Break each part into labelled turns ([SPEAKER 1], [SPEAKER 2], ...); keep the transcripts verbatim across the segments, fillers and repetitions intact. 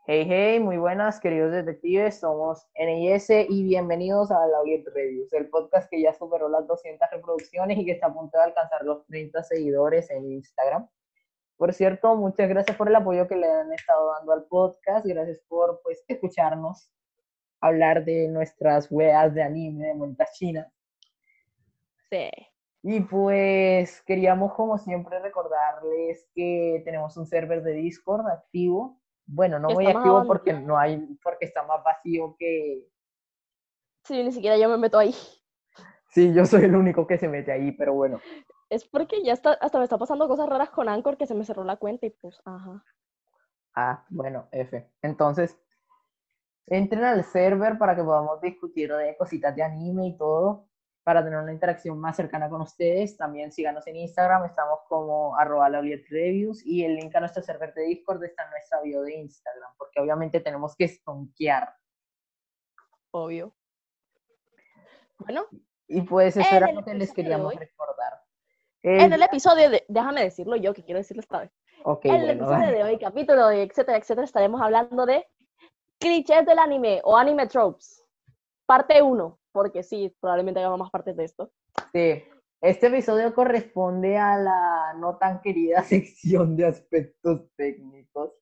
[SPEAKER 1] Hey, hey, muy buenas, queridos detectives. Somos N I S y bienvenidos a la Get Reviews, el podcast que ya superó las doscientas reproducciones y que está a punto de alcanzar los treinta seguidores en Instagram. Por cierto, muchas gracias por el apoyo que le han estado dando al podcast. Gracias por, pues, escucharnos hablar de nuestras weas de anime, de montas chinas.
[SPEAKER 2] Sí.
[SPEAKER 1] Y pues queríamos, como siempre, recordarles que tenemos un server de Discord activo. Bueno, no
[SPEAKER 2] Que
[SPEAKER 1] muy
[SPEAKER 2] está más
[SPEAKER 1] activo porque
[SPEAKER 2] abandonado.
[SPEAKER 1] no hay, porque está más vacío que...
[SPEAKER 2] Sí, ni siquiera yo me meto ahí.
[SPEAKER 1] Sí, yo soy el único que se mete ahí, pero bueno.
[SPEAKER 2] Es porque ya está, hasta me está pasando cosas raras con Anchor que se me cerró la cuenta y pues, ajá.
[SPEAKER 1] Ah, bueno, F. Entonces, entren al server para que podamos discutir de cositas de anime y todo, para tener una interacción más cercana con ustedes. También síganos en Instagram, estamos como arroba Reviews y el link a nuestro server de Discord está en nuestra bio de Instagram, porque obviamente tenemos que stonkear.
[SPEAKER 2] Obvio. Bueno,
[SPEAKER 1] Y pues eso
[SPEAKER 2] en
[SPEAKER 1] era
[SPEAKER 2] el
[SPEAKER 1] lo que les
[SPEAKER 2] episodio de
[SPEAKER 1] queríamos
[SPEAKER 2] hoy,
[SPEAKER 1] recordar.
[SPEAKER 2] en
[SPEAKER 1] El
[SPEAKER 2] el
[SPEAKER 1] día...
[SPEAKER 2] episodio de, déjame decirlo yo, que quiero decirlo esta vez.
[SPEAKER 1] Ok,
[SPEAKER 2] En el
[SPEAKER 1] bueno,
[SPEAKER 2] episodio
[SPEAKER 1] dale.
[SPEAKER 2] de hoy, capítulo de etcétera, etcétera, estaremos hablando de clichés del anime o anime tropes. Parte uno, porque sí, probablemente hagamos más partes de esto.
[SPEAKER 1] Sí, este episodio corresponde a la no tan querida sección de aspectos técnicos.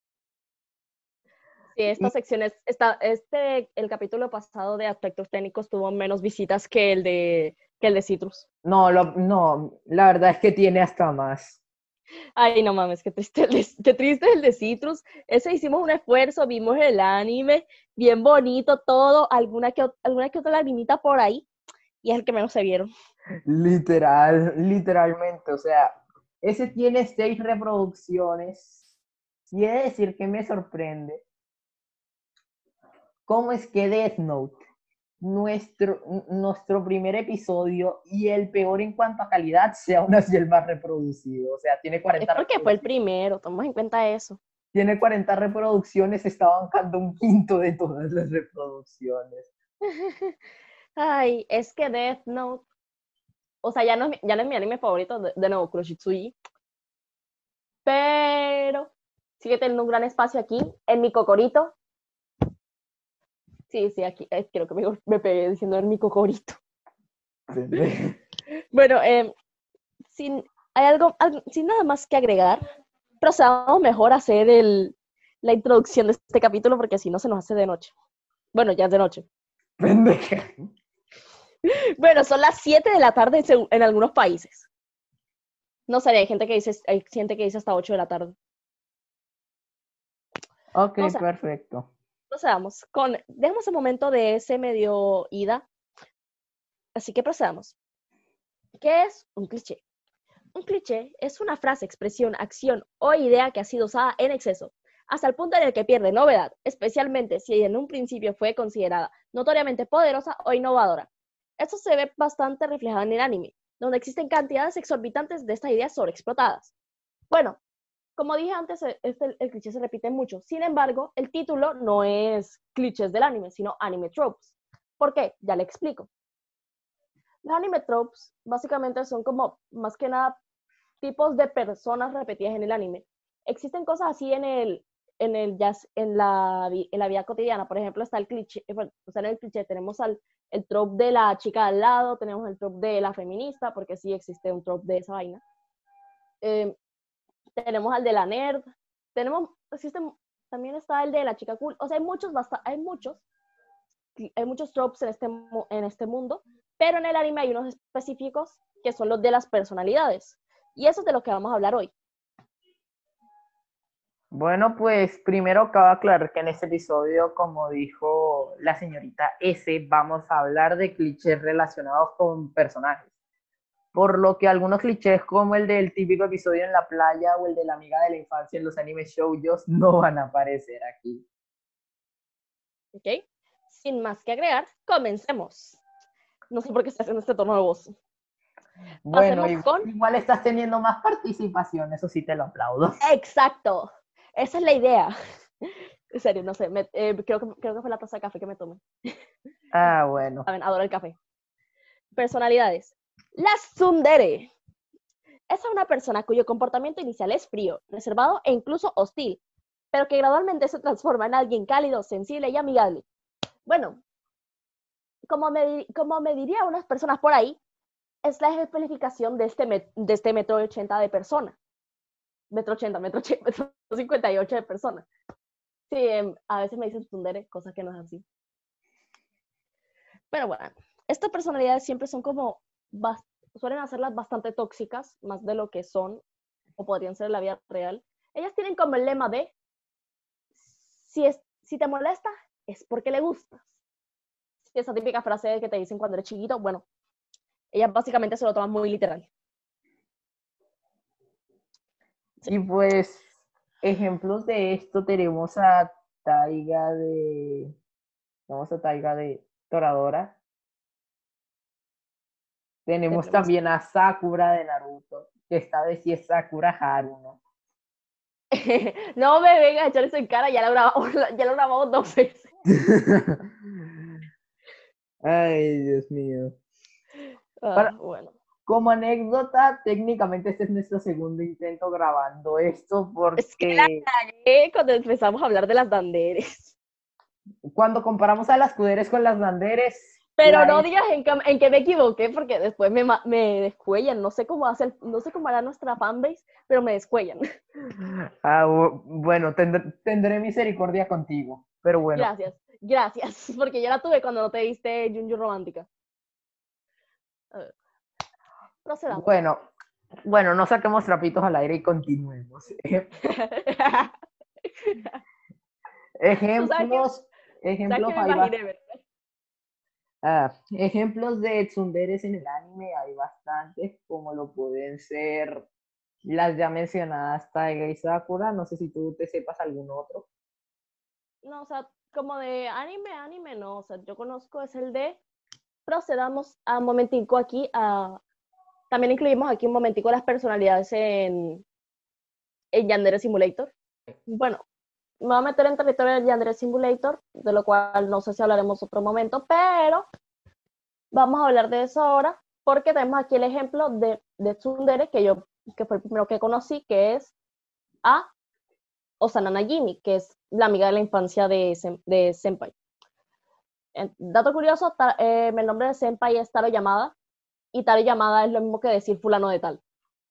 [SPEAKER 2] Sí, esta
[SPEAKER 1] Y
[SPEAKER 2] sección es, esta, este, el capítulo pasado de aspectos técnicos tuvo menos visitas que el de, que el de Citrus.
[SPEAKER 1] no, lo, no, la verdad es que tiene hasta más.
[SPEAKER 2] Ay, no mames, qué triste, el de, qué triste el de Citrus. Ese hicimos un esfuerzo, vimos el anime, bien bonito todo, alguna que, alguna que otra lagrimita por ahí, y es el que menos se vieron.
[SPEAKER 1] Literal, literalmente, o sea, ese tiene seis reproducciones. Y he de decir que me sorprende cómo es que Death Note, nuestro, nuestro primer episodio y el peor en cuanto a calidad, sea aún así el más reproducido. O sea, tiene
[SPEAKER 2] Es
[SPEAKER 1] cuarenta
[SPEAKER 2] porque fue el
[SPEAKER 1] reproducciones.
[SPEAKER 2] primero, tomemos en cuenta eso.
[SPEAKER 1] Tiene cuarenta reproducciones, está bancando un quinto de todas las reproducciones.
[SPEAKER 2] Ay, es que Death Note, o sea, ya no, es- ya no es mi anime favorito, de, de nuevo, Kuroshitsuji, pero sigue teniendo un gran espacio aquí, en mi cocorito. Sí, sí, aquí, eh, creo que me, me pegué diciendo en mi cocorito. Bueno, eh, sin, hay algo, algo, sin nada más que agregar, procedamos mejor a hacer el, la introducción de este capítulo porque si no se nos hace de noche. Bueno, ya es de noche.
[SPEAKER 1] Pendeja.
[SPEAKER 2] Bueno, son las siete de la tarde en, en algunos países. No sé, hay gente que dice, hay gente que dice hasta ocho de la tarde.
[SPEAKER 1] Ok,
[SPEAKER 2] O sea,
[SPEAKER 1] perfecto.
[SPEAKER 2] procedamos con, dejemos un momento de ese medio ida, así que procedamos. ¿Qué es un cliché? Un cliché es una frase, expresión, acción o idea que ha sido usada en exceso, hasta el punto en el que pierde novedad, especialmente si en un principio fue considerada notoriamente poderosa o innovadora. Esto se ve bastante reflejado en el anime, donde existen cantidades exorbitantes de estas ideas sobreexplotadas. Bueno, como dije antes, este, el cliché se repite mucho. Sin embargo, el título no es clichés del anime, sino anime tropes. ¿Por qué? Ya le explico. Los anime tropes básicamente son como, más que nada, tipos de personas repetidas en el anime. Existen cosas así en el, en el jazz, en la, en la vida cotidiana. Por ejemplo, está el cliché, bueno, o sea, en el cliché tenemos al, el trope de la chica al lado, tenemos el trope de la feminista, porque sí existe un trope de esa vaina. Eh, tenemos al de la nerd, tenemos, existe, también está el de la chica cool. O sea, hay muchos, basta, hay muchos, hay muchos tropes en este, en este mundo, pero en el anime hay unos específicos que son los de las personalidades. Y eso es de lo que vamos a hablar hoy.
[SPEAKER 1] Bueno, pues primero cabe aclarar que en este episodio, como dijo la señorita S, vamos a hablar de clichés relacionados con personajes. Por lo que algunos clichés como el del típico episodio en la playa o el de la amiga de la infancia en los anime shoujos no van a aparecer aquí.
[SPEAKER 2] ¿Ok? Sin más que agregar, comencemos. No sé por qué está haciendo este tono de voz.
[SPEAKER 1] Bueno,
[SPEAKER 2] Pasemos
[SPEAKER 1] igual,
[SPEAKER 2] con...
[SPEAKER 1] igual estás teniendo más participación, eso sí te lo aplaudo.
[SPEAKER 2] Exacto. Esa es la idea. En serio, no sé. Me, eh, creo, que, creo que fue la taza de café que me tomé.
[SPEAKER 1] Ah, bueno.
[SPEAKER 2] Saben, adoro el café. Personalidades. La tsundere. Esa es una persona cuyo comportamiento inicial es frío, reservado e incluso hostil. pero que gradualmente se transforma en alguien cálido, sensible y amigable. Bueno, como me, como me diría unas personas por ahí, es la ejemplificación de este, met, de este metro ochenta de persona. Metro ochenta, metro, ochenta, metro cincuenta y ocho de persona. Sí, eh, a veces me dicen tsundere, cosa que no es así. Pero bueno, estas personalidades siempre son como, suelen hacerlas bastante tóxicas, más de lo que son, o podrían ser en la vida real. Ellas tienen como el lema de, si, es, si te molesta, es porque le gustas. Esa típica frase que te dicen cuando eres chiquito, bueno, ellas básicamente se lo toman muy literal.
[SPEAKER 1] Sí. Y pues, ejemplos de esto tenemos a Taiga de... Vamos a Taiga de Toradora. Tenemos, tenemos también a Sakura de Naruto, que esta vez sí es Sakura Haruno.
[SPEAKER 2] No me vengas a echar eso en cara, ya lo grabamos, ya lo grabamos dos veces.
[SPEAKER 1] Ay, Dios mío.
[SPEAKER 2] Ah,
[SPEAKER 1] Para,
[SPEAKER 2] bueno.
[SPEAKER 1] Como anécdota, técnicamente este es nuestro segundo intento grabando esto porque...
[SPEAKER 2] Es que la cagué cuando empezamos a hablar de las banderas.
[SPEAKER 1] Cuando comparamos a las cuderes con las banderas...
[SPEAKER 2] Pero no digas en que, en que me equivoqué porque después me, me descuellan. No sé cómo hace el, no sé cómo hará nuestra fanbase, pero me descuellan.
[SPEAKER 1] Ah, bueno, tendré, tendré misericordia contigo, pero bueno.
[SPEAKER 2] Gracias, gracias, porque yo la tuve cuando no te diste Junju Romántica. Uh, procedamos.
[SPEAKER 1] Bueno, bueno, no saquemos trapitos al aire y continuemos. Ejemplos,
[SPEAKER 2] que,
[SPEAKER 1] ejemplos
[SPEAKER 2] me
[SPEAKER 1] hay
[SPEAKER 2] imaginé, ¿verdad?
[SPEAKER 1] Ah, ejemplos de tsunderes en el anime hay bastantes, como lo pueden ser las ya mencionadas Taiga y Sakura. No sé si tú te sepas algún otro.
[SPEAKER 2] No, o sea, como de anime, anime no. O sea, yo conozco es el de... Procedamos a un momentico aquí a... También incluimos aquí un momentico las personalidades en, en Yandere Simulator. Bueno, me voy a meter en territorio de Yandere Simulator, de lo cual no sé si hablaremos otro momento, pero vamos a hablar de eso ahora, porque tenemos aquí el ejemplo de, de tsundere, que yo, que fue el primero que conocí, que es a Osana Najimi, que es la amiga de la infancia de, de Senpai. Dato curioso, eh, el nombre de Senpai es Taro Yamada, y Taro Yamada es lo mismo que decir fulano de tal.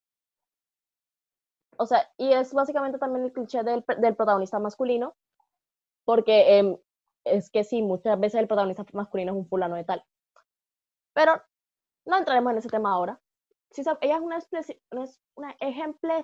[SPEAKER 2] O sea, y es básicamente también el cliché del, del protagonista masculino, porque eh, es que sí, muchas veces el protagonista masculino es un fulano de tal. Pero no entraremos en ese tema ahora. Sí, ella es una, una, una ejemple,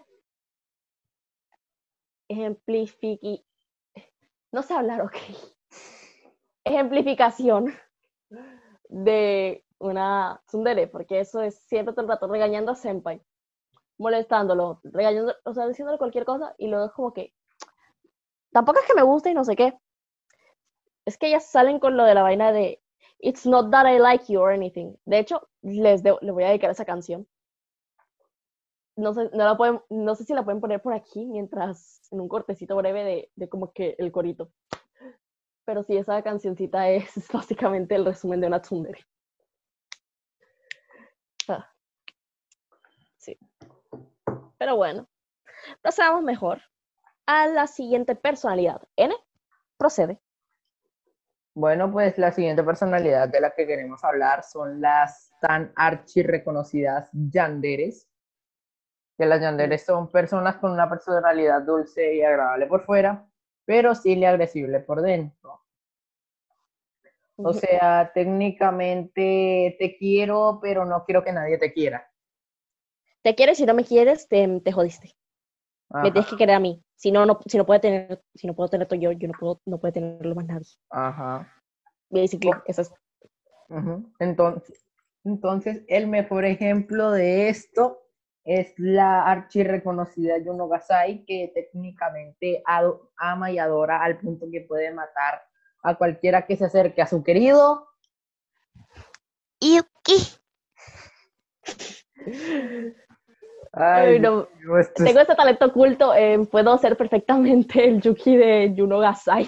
[SPEAKER 2] ejemplifiqui, no sé hablar, ok. Ejemplificación de una tsundere, porque eso es siempre todo el rato regañando a Senpai, molestándolo, regañando, o sea, diciéndole cualquier cosa, y luego es como que tampoco es que me guste y no sé qué. Es que ellas salen con lo de la vaina de It's not that I like you or anything. De hecho, les, de, les voy a dedicar esa canción. No sé, no, la pueden, no sé si la pueden poner por aquí mientras, en un cortecito breve de, de como que el corito. Pero sí, esa cancioncita es básicamente el resumen de una tsundere. Ah, sí. Pero bueno, pasamos mejor a la siguiente personalidad. N, procede.
[SPEAKER 1] Bueno, pues la siguiente personalidad de la que queremos hablar son las tan archi reconocidas yanderes. Que las yanderes son personas con una personalidad dulce y agradable por fuera, pero sí agresible por dentro. O sea, técnicamente te quiero, pero no quiero que nadie te quiera.
[SPEAKER 2] Te quieres, si no me quieres, te, te jodiste.
[SPEAKER 1] Ajá.
[SPEAKER 2] Me tienes que querer a mí. Si no, no, si no puede tener, si no puedo tener todo yo, yo no puedo, no puede tenerlo más nadie.
[SPEAKER 1] Ajá.
[SPEAKER 2] Basically, oh. Eso es.
[SPEAKER 1] Uh-huh. Entonces, entonces, el mejor ejemplo de esto es la archirreconocida Yuno Gasai, que técnicamente ama y adora al punto que puede matar a cualquiera que se acerque a su querido
[SPEAKER 2] Yuki.
[SPEAKER 1] Ay,
[SPEAKER 2] Ay, no. Tengo es... este talento oculto, eh, puedo ser perfectamente el Yuki de Yuno Gasai.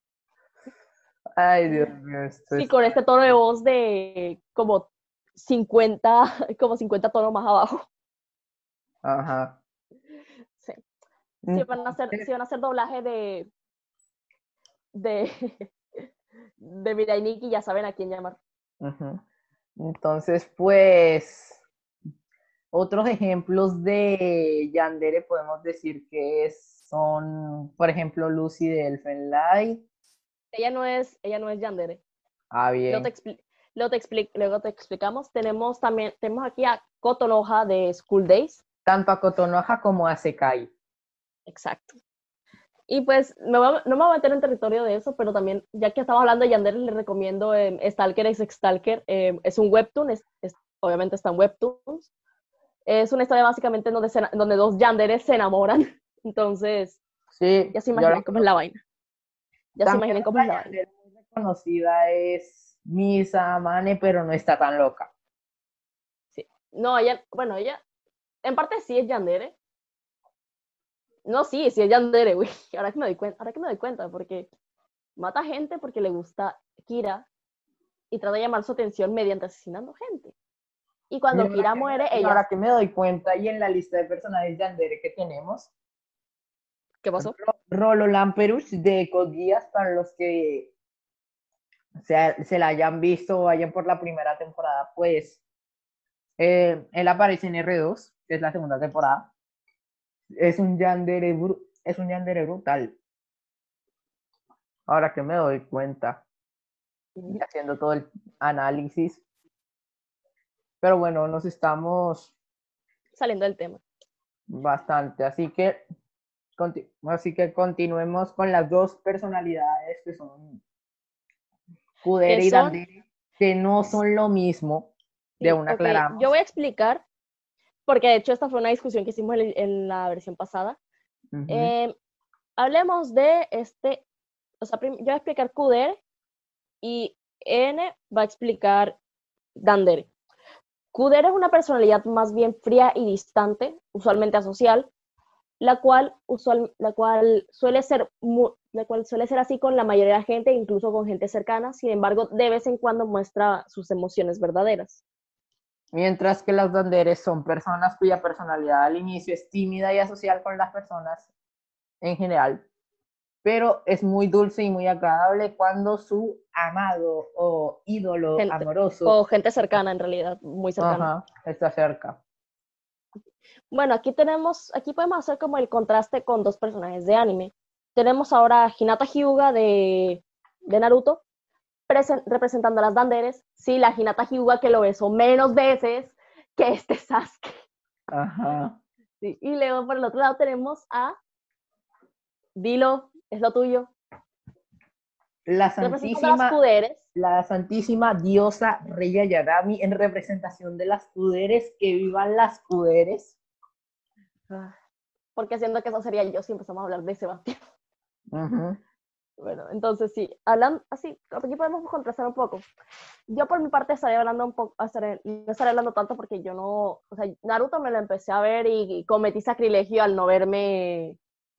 [SPEAKER 1] Ay, Dios mío. Esto
[SPEAKER 2] sí,
[SPEAKER 1] es...
[SPEAKER 2] con este tono de voz de como cincuenta, como cincuenta tonos más abajo.
[SPEAKER 1] Ajá.
[SPEAKER 2] Sí. si van a hacer, si van a hacer doblaje de, de, de Mirai Nikki, ya saben a quién llamar.
[SPEAKER 1] Uh-huh. Entonces, pues, otros ejemplos de yandere podemos decir que son, por ejemplo, Lucy de Elfen Light.
[SPEAKER 2] Ella no es, ella no es yandere.
[SPEAKER 1] Ah,
[SPEAKER 2] Luego te,
[SPEAKER 1] bien.
[SPEAKER 2] expli luego, te expli luego te explicamos. Tenemos también, tenemos aquí a Kotonoha de School Days.
[SPEAKER 1] Tanto a Kotonoha como a Sekai.
[SPEAKER 2] Exacto. Y pues me voy a, no me voy a meter en territorio de eso, pero también, ya que estamos hablando de yandere, les recomiendo eh, Stalker x Stalker. Eh, es un webtoon, es, es, obviamente está en webtoons. Es una historia básicamente donde, se, donde dos yanderes se enamoran. Entonces,
[SPEAKER 1] Sí,
[SPEAKER 2] ya se
[SPEAKER 1] yo
[SPEAKER 2] imaginan
[SPEAKER 1] la
[SPEAKER 2] cómo es la vaina. Ya se
[SPEAKER 1] También
[SPEAKER 2] imaginan cómo es la
[SPEAKER 1] otra
[SPEAKER 2] vaina.
[SPEAKER 1] yandere muy reconocida es Misa Amane, pero no está tan loca.
[SPEAKER 2] Sí. No, ella, bueno, ella, en parte sí es yandere. No, sí, sí es yandere, güey. Ahora que me doy cuenta, ahora que me doy cuenta, porque mata gente porque le gusta Kira y trata de llamar su atención mediante asesinando gente. Y
[SPEAKER 1] Y
[SPEAKER 2] cuando
[SPEAKER 1] ahora
[SPEAKER 2] Kira
[SPEAKER 1] que me,
[SPEAKER 2] muere,
[SPEAKER 1] y
[SPEAKER 2] ella,
[SPEAKER 1] ahora que me doy cuenta, y en la lista de personajes yandere que tenemos,
[SPEAKER 2] ¿qué pasó?
[SPEAKER 1] Rolo Lamperush de Code Geass, para los que se, se la hayan visto o vayan por la primera temporada, pues eh, él aparece en R dos, que es la segunda temporada. Es un yandere, es un yandere brutal. Ahora que me doy cuenta, y haciendo todo el análisis. Pero bueno, nos estamos
[SPEAKER 2] Saliendo del tema.
[SPEAKER 1] bastante, así que, así que continuemos con las dos personalidades que son
[SPEAKER 2] Que
[SPEAKER 1] Kudere y
[SPEAKER 2] son,
[SPEAKER 1] Dandere, que no son lo mismo, de
[SPEAKER 2] sí,
[SPEAKER 1] una
[SPEAKER 2] ok, yo
[SPEAKER 1] aclaramos.
[SPEAKER 2] voy a explicar, porque de hecho esta fue una discusión que hicimos en, en la versión pasada.
[SPEAKER 1] Uh-huh.
[SPEAKER 2] Eh, hablemos de este, o sea, yo voy a explicar Kudere y N va a explicar Dandere. Kudere es una personalidad más bien fría y distante, usualmente asocial, la cual, usual, la cual, suele ser muy, la cual suele ser así con la mayoría de la gente, incluso con gente cercana. Sin embargo, de vez en cuando muestra sus emociones verdaderas.
[SPEAKER 1] Mientras que las Danderes son personas cuya personalidad al inicio es tímida y asocial con las personas en general, pero es muy dulce y muy agradable cuando su amado o ídolo
[SPEAKER 2] Gente,
[SPEAKER 1] amoroso,
[SPEAKER 2] o gente cercana, en realidad, muy cercana.
[SPEAKER 1] ajá, está cerca.
[SPEAKER 2] Bueno, aquí tenemos, aquí podemos hacer como el contraste con dos personajes de anime. Tenemos ahora a Hinata Hyuga de, de Naruto, representando a las Danderes. Sí, la Hinata Hyuga que lo besó menos veces que este Sasuke.
[SPEAKER 1] Ajá.
[SPEAKER 2] Sí, y luego por el otro lado tenemos a Dilo, es lo tuyo,
[SPEAKER 1] La
[SPEAKER 2] representando a las
[SPEAKER 1] Santísima,
[SPEAKER 2] Kuderes.
[SPEAKER 1] la Santísima Diosa Reya Yagami en representación de las Kuderes, que vivan las Kuderes.
[SPEAKER 2] Porque siento que eso sería yo si empezamos a hablar de Sebastián.
[SPEAKER 1] Uh-huh.
[SPEAKER 2] Bueno, entonces sí, hablan así, aquí podemos contrastar un poco. Yo por mi parte estaré hablando un poco, estaré, no estaré hablando tanto porque yo no, o sea, Naruto me lo empecé a ver y, y cometí sacrilegio al no verme,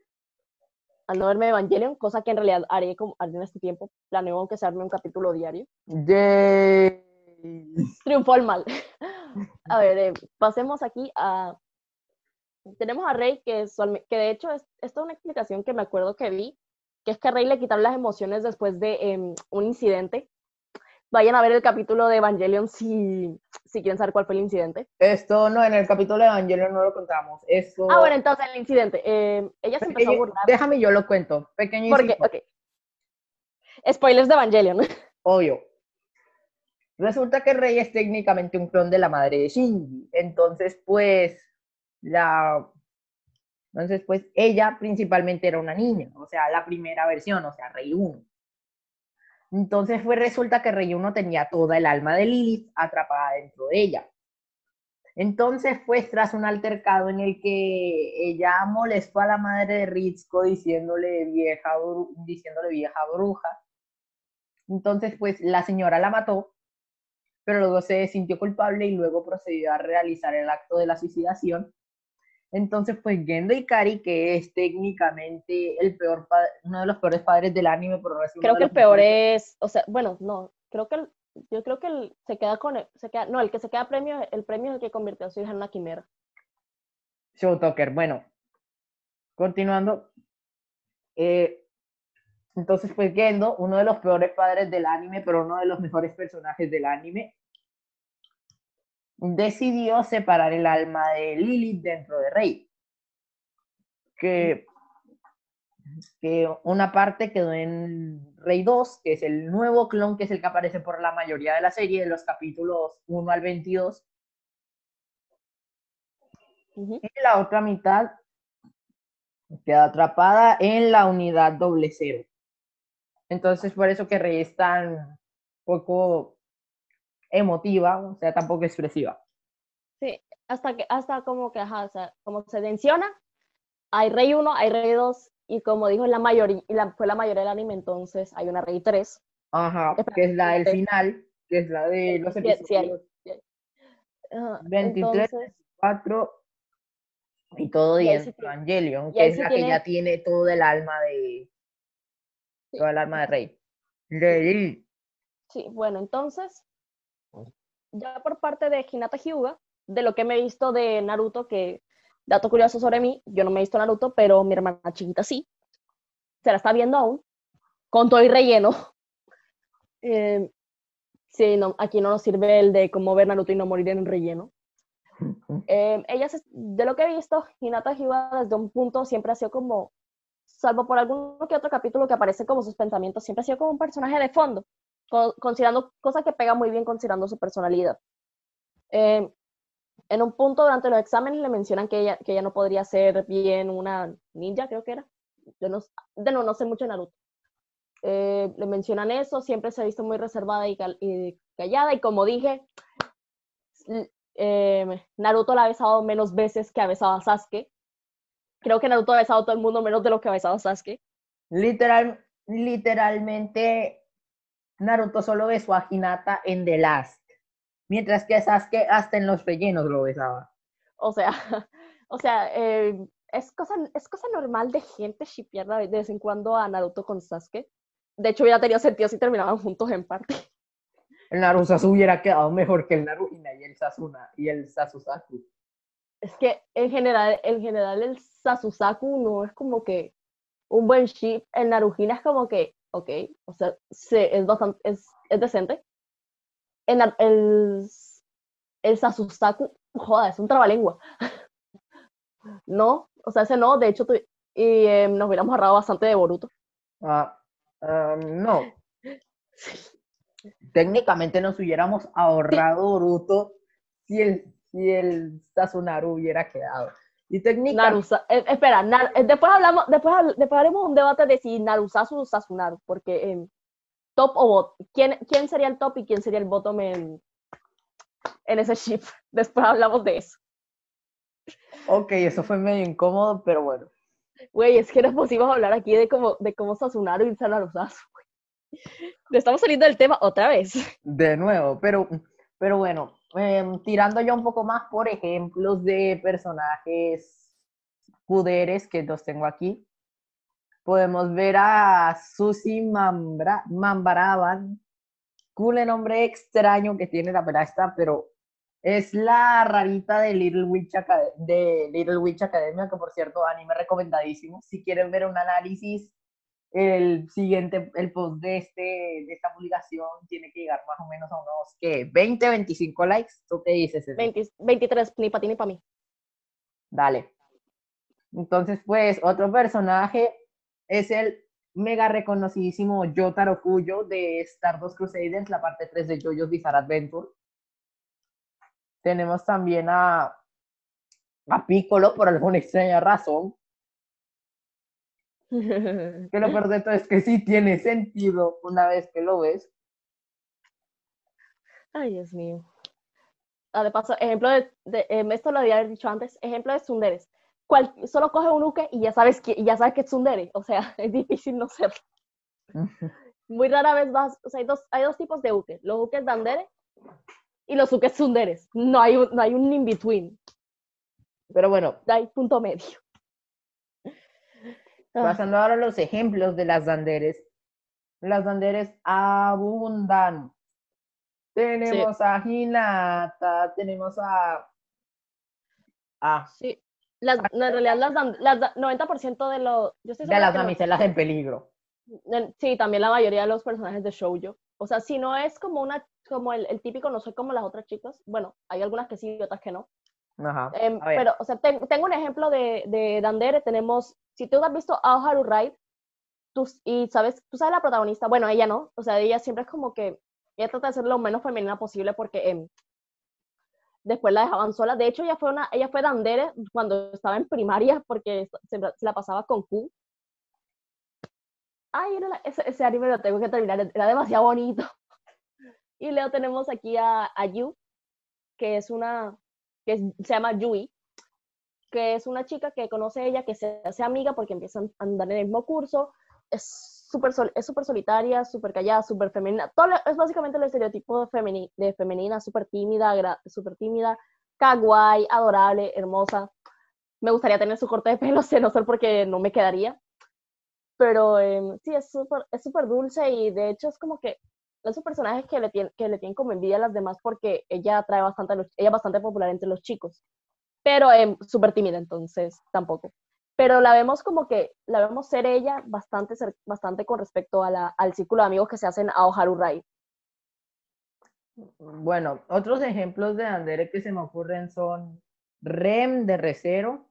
[SPEAKER 2] al no verme Evangelion, cosa que en realidad haré, como, haré en este tiempo, planeo aunque sea un capítulo diario.
[SPEAKER 1] Yay.
[SPEAKER 2] Triunfó el mal. A ver, eh, pasemos aquí a, tenemos a Rey, que, es, que de hecho es, esta es una explicación que me acuerdo que vi, que es que a Rey le quitaron las emociones después de eh, un incidente. Vayan a ver el capítulo de Evangelion si, si quieren saber cuál fue el incidente.
[SPEAKER 1] Esto no, en el capítulo de Evangelion no lo contamos.
[SPEAKER 2] Ah,
[SPEAKER 1] Eso,
[SPEAKER 2] bueno, entonces el incidente. Eh, ella se empezó a
[SPEAKER 1] pequeño,
[SPEAKER 2] burlar.
[SPEAKER 1] déjame yo lo cuento. Pequeño
[SPEAKER 2] Porque,
[SPEAKER 1] inciso,
[SPEAKER 2] ok, spoilers de Evangelion.
[SPEAKER 1] obvio. Resulta que Rey es técnicamente un clon de la madre de Shinji. Entonces, pues, la Entonces, pues ella principalmente era una niña, o sea, la primera versión, o sea, Rey uno. Entonces, pues resulta que Rey uno tenía toda el alma de Lilith atrapada dentro de ella. Entonces, pues tras un altercado en el que ella molestó a la madre de Ritsuko diciéndole vieja, diciéndole vieja bruja. Entonces, pues la señora la mató, pero luego se sintió culpable y luego procedió a realizar el acto de la suicidación. Entonces, pues Gendo Ikari, que es técnicamente el peor uno de los peores padres del anime, por no decir uno
[SPEAKER 2] Creo
[SPEAKER 1] de
[SPEAKER 2] que
[SPEAKER 1] los
[SPEAKER 2] el peor
[SPEAKER 1] mejores.
[SPEAKER 2] es, o sea, bueno, no, creo que el, yo creo que el, se queda con, el, se queda, no, el que se queda premio, el premio es el que convirtió a su hija en una quimera.
[SPEAKER 1] Showtalker, bueno, continuando, eh, entonces pues Gendo, uno de los peores padres del anime, pero uno de los mejores personajes del anime, decidió separar el alma de Lilith dentro de Rei. Que, que una parte quedó en Rei dos, que es el nuevo clon, que es el que aparece por la mayoría de la serie, de los capítulos uno al veintidós.
[SPEAKER 2] Ujú.
[SPEAKER 1] Y la otra mitad queda atrapada en la unidad doble cero. Entonces, por eso que Rei es tan poco emotiva, o sea, tan poco expresiva.
[SPEAKER 2] Sí, hasta que, hasta como que, ajá, o sea, como se menciona, hay Rey uno, hay Rey dos, y como dijo la mayoría, la, fue la mayoría del anime, entonces hay una Rey tres.
[SPEAKER 1] Ajá,
[SPEAKER 2] Espera,
[SPEAKER 1] que es la del
[SPEAKER 2] tres,
[SPEAKER 1] final, que es la de los
[SPEAKER 2] sí, sí hay.
[SPEAKER 1] episodios
[SPEAKER 2] Sí hay. Ajá,
[SPEAKER 1] veintitrés,
[SPEAKER 2] entonces,
[SPEAKER 1] veinticuatro y todo
[SPEAKER 2] y ahí
[SPEAKER 1] dentro
[SPEAKER 2] sí
[SPEAKER 1] de
[SPEAKER 2] tiene,
[SPEAKER 1] Evangelion,
[SPEAKER 2] y
[SPEAKER 1] que
[SPEAKER 2] ahí
[SPEAKER 1] es
[SPEAKER 2] sí
[SPEAKER 1] la que ya
[SPEAKER 2] tiene,
[SPEAKER 1] tiene todo el alma de,
[SPEAKER 2] sí,
[SPEAKER 1] todo el alma de Rey.
[SPEAKER 2] sí,
[SPEAKER 1] De,
[SPEAKER 2] sí, bueno, entonces, ya por parte de Hinata Hyuga, de lo que me he visto de Naruto, que, dato curioso sobre mí, yo no me he visto Naruto, pero mi hermana chiquita sí, se la está viendo aún, con todo y relleno. Eh, sí, no, aquí no nos sirve el de cómo ver Naruto y no morir en el relleno. Eh, ella, se, de lo que he visto, Hinata Hyuga desde un punto siempre ha sido como, salvo por alguno que otro capítulo que aparece como sus pensamientos, siempre ha sido como un personaje de fondo, co considerando cosas que pega muy bien considerando su personalidad. Eh, en un punto durante los exámenes le mencionan que ella, que ella no podría ser bien una ninja, creo que era. Yo no, de no, no sé mucho de Naruto. Eh, le mencionan eso, siempre se ha visto muy reservada y, cal y callada, y como dije, eh, Naruto la ha besado menos veces que ha besado a Sasuke. Creo que Naruto ha besado a todo el mundo menos de lo que ha besado a Sasuke.
[SPEAKER 1] literal, literalmente, Naruto solo besó a Hinata en The Last, mientras que Sasuke hasta en los rellenos lo besaba.
[SPEAKER 2] O sea, o sea, eh, es, cosa, es cosa normal de gente shipear de vez en cuando a Naruto con Sasuke. De hecho, hubiera tenido sentido si terminaban juntos en parte.
[SPEAKER 1] El Narusasu hubiera quedado mejor que el Naruhina y el Sasuna y el Sasusaku.
[SPEAKER 2] Es que en general, en general el Sasusaku no es como que un buen ship. El Narujina es como que, ok, o sea, se, es bastante, es, es decente. El, el, el Sasusaku, joda, es un trabalengua. No, o sea, ese no, de hecho, tu, y eh, nos hubiéramos ahorrado bastante de Boruto.
[SPEAKER 1] Uh, uh, no, técnicamente nos hubiéramos
[SPEAKER 2] Sí,
[SPEAKER 1] ahorrado Boruto si el, si el Sasunaru hubiera quedado. Y técnicamente,
[SPEAKER 2] Narusa, eh, espera, Nar, eh, después hablamos, después, después haremos un debate de si Narusasu o Sasunaru, porque eh, top o bot, ¿quién, ¿quién sería el top y quién sería el bottom en, en ese ship? Después hablamos de eso.
[SPEAKER 1] ok, eso fue medio incómodo, pero bueno,
[SPEAKER 2] Güey, es que no es posible hablar aquí de cómo, de cómo Sasunaru y Narusasu. Estamos saliendo del tema otra vez.
[SPEAKER 1] de nuevo, pero, pero bueno, eh, tirando yo un poco más por ejemplos de personajes puderes que los tengo aquí, podemos ver a Susi Mambra, Mambaravan, cool nombre extraño que tiene la pelasta, pero es la rarita de Little Witch, Acad de Little Witch Academia, que por cierto, anime recomendadísimo. Si quieren ver un análisis, el siguiente, el post de, este, de esta publicación tiene que llegar más o menos a unos, ¿qué? veinte, veinticinco likes. ¿Tú qué dices, César?
[SPEAKER 2] veinte, veintitrés, ni para ti ni para mí.
[SPEAKER 1] Dale. Entonces, pues, otro personaje es el mega reconocidísimo Yotaro Kuyo de Stardust Crusaders, la parte tres de JoJo's Bizarre Adventure. Tenemos también a, a Piccolo por alguna extraña razón. Que lo peor de todo es que sí tiene sentido una vez que lo ves.
[SPEAKER 2] Ay, Dios mío. Ah, de paso, ejemplo de, de eh, esto lo había dicho antes, ejemplo de tsunderes. Cual, solo coge un uke y ya sabes que, ya sabes que es tsundere. O sea, es difícil no serlo. Muy rara vez vas, o sea, hay dos, hay dos tipos de uke, los ukes dandere y los ukes tsunderes. No hay, un, no hay un in-between,
[SPEAKER 1] Pero bueno,
[SPEAKER 2] no hay punto medio. Ah,
[SPEAKER 1] pasando ahora a los ejemplos de las danderes. Las danderes abundan.
[SPEAKER 2] sí,
[SPEAKER 1] Tenemos a Hinata, tenemos a, a
[SPEAKER 2] sí. Las, no, en realidad, las, dan- las da- noventa por ciento de los, yo estoy
[SPEAKER 1] De
[SPEAKER 2] segura
[SPEAKER 1] las
[SPEAKER 2] que no,
[SPEAKER 1] damiselas en peligro.
[SPEAKER 2] en- sí, también la mayoría de los personajes de shoujo. O sea, si no es como una, como el, el típico, no soy como las otras chicas, bueno, hay algunas que sí y otras que no.
[SPEAKER 1] Ajá.
[SPEAKER 2] Em,
[SPEAKER 1] A ver.
[SPEAKER 2] pero, o sea, ten- tengo un ejemplo de, de Dandere, tenemos, si tú has visto Aoharu Ride, tú, y sabes, tú sabes la protagonista, bueno, ella no, o sea, ella siempre es como que, ella trata de ser lo menos femenina posible porque em, después la dejaban sola. De hecho, ella fue una, ella fue Dandere cuando estaba en primaria porque se, se la pasaba con Q. Ay, era la, ese, ese anime lo tengo que terminar, era demasiado bonito. Y luego tenemos aquí a, a Yu, que es una, que es, se llama Yui, que es una chica que conoce a ella, que se hace amiga porque empiezan a andar en el mismo curso, es súper sol, es súper solitaria, súper callada, súper femenina, todo es básicamente el estereotipo de, femeni, de femenina, súper tímida, súper tímida, kawaii, adorable, hermosa. Me gustaría tener su corte de pelo, sé no sé porque no me quedaría, pero eh, sí, es súper es súper dulce y de hecho es como que esos personajes que le, tienen, que le tienen como envidia a las demás porque ella atrae bastante, a los, ella es bastante popular entre los chicos, pero eh, súper tímida, entonces tampoco. Pero la vemos como que, la vemos ser ella bastante, bastante con respecto a la, al círculo de amigos que se hacen a Oharu Rai.
[SPEAKER 1] Bueno, otros ejemplos de Andere que se me ocurren son Rem de Recero,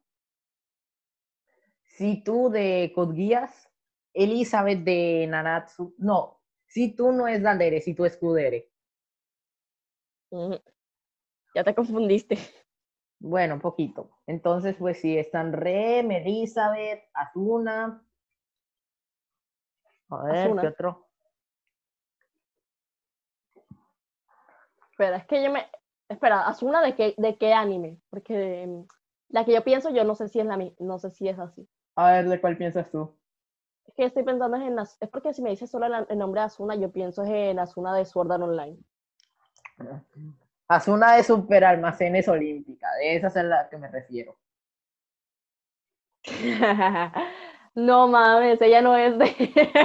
[SPEAKER 1] Situ de Code Geass, Elizabeth de Nanatsu. No, Situ no es Dandere, Situ es Kudere.
[SPEAKER 2] Mm, ya te confundiste.
[SPEAKER 1] Bueno, un poquito. Entonces, pues sí, están Rem, Elizabeth, Asuna. A ver, ¿qué
[SPEAKER 2] Asuna.
[SPEAKER 1] otro?
[SPEAKER 2] Espera, es que yo me... Espera, Asuna de qué, de qué anime? Porque um, la que yo pienso, yo no sé si es la no sé si es así.
[SPEAKER 1] A ver, ¿de cuál piensas tú?
[SPEAKER 2] Es que estoy pensando en las, es porque si me dices solo el, el nombre de Asuna, yo pienso en Asuna de Sword Art Online.
[SPEAKER 1] Asuna de Super Almacenes Olímpica, de esas es a las que me refiero.
[SPEAKER 2] No mames, ella no es de.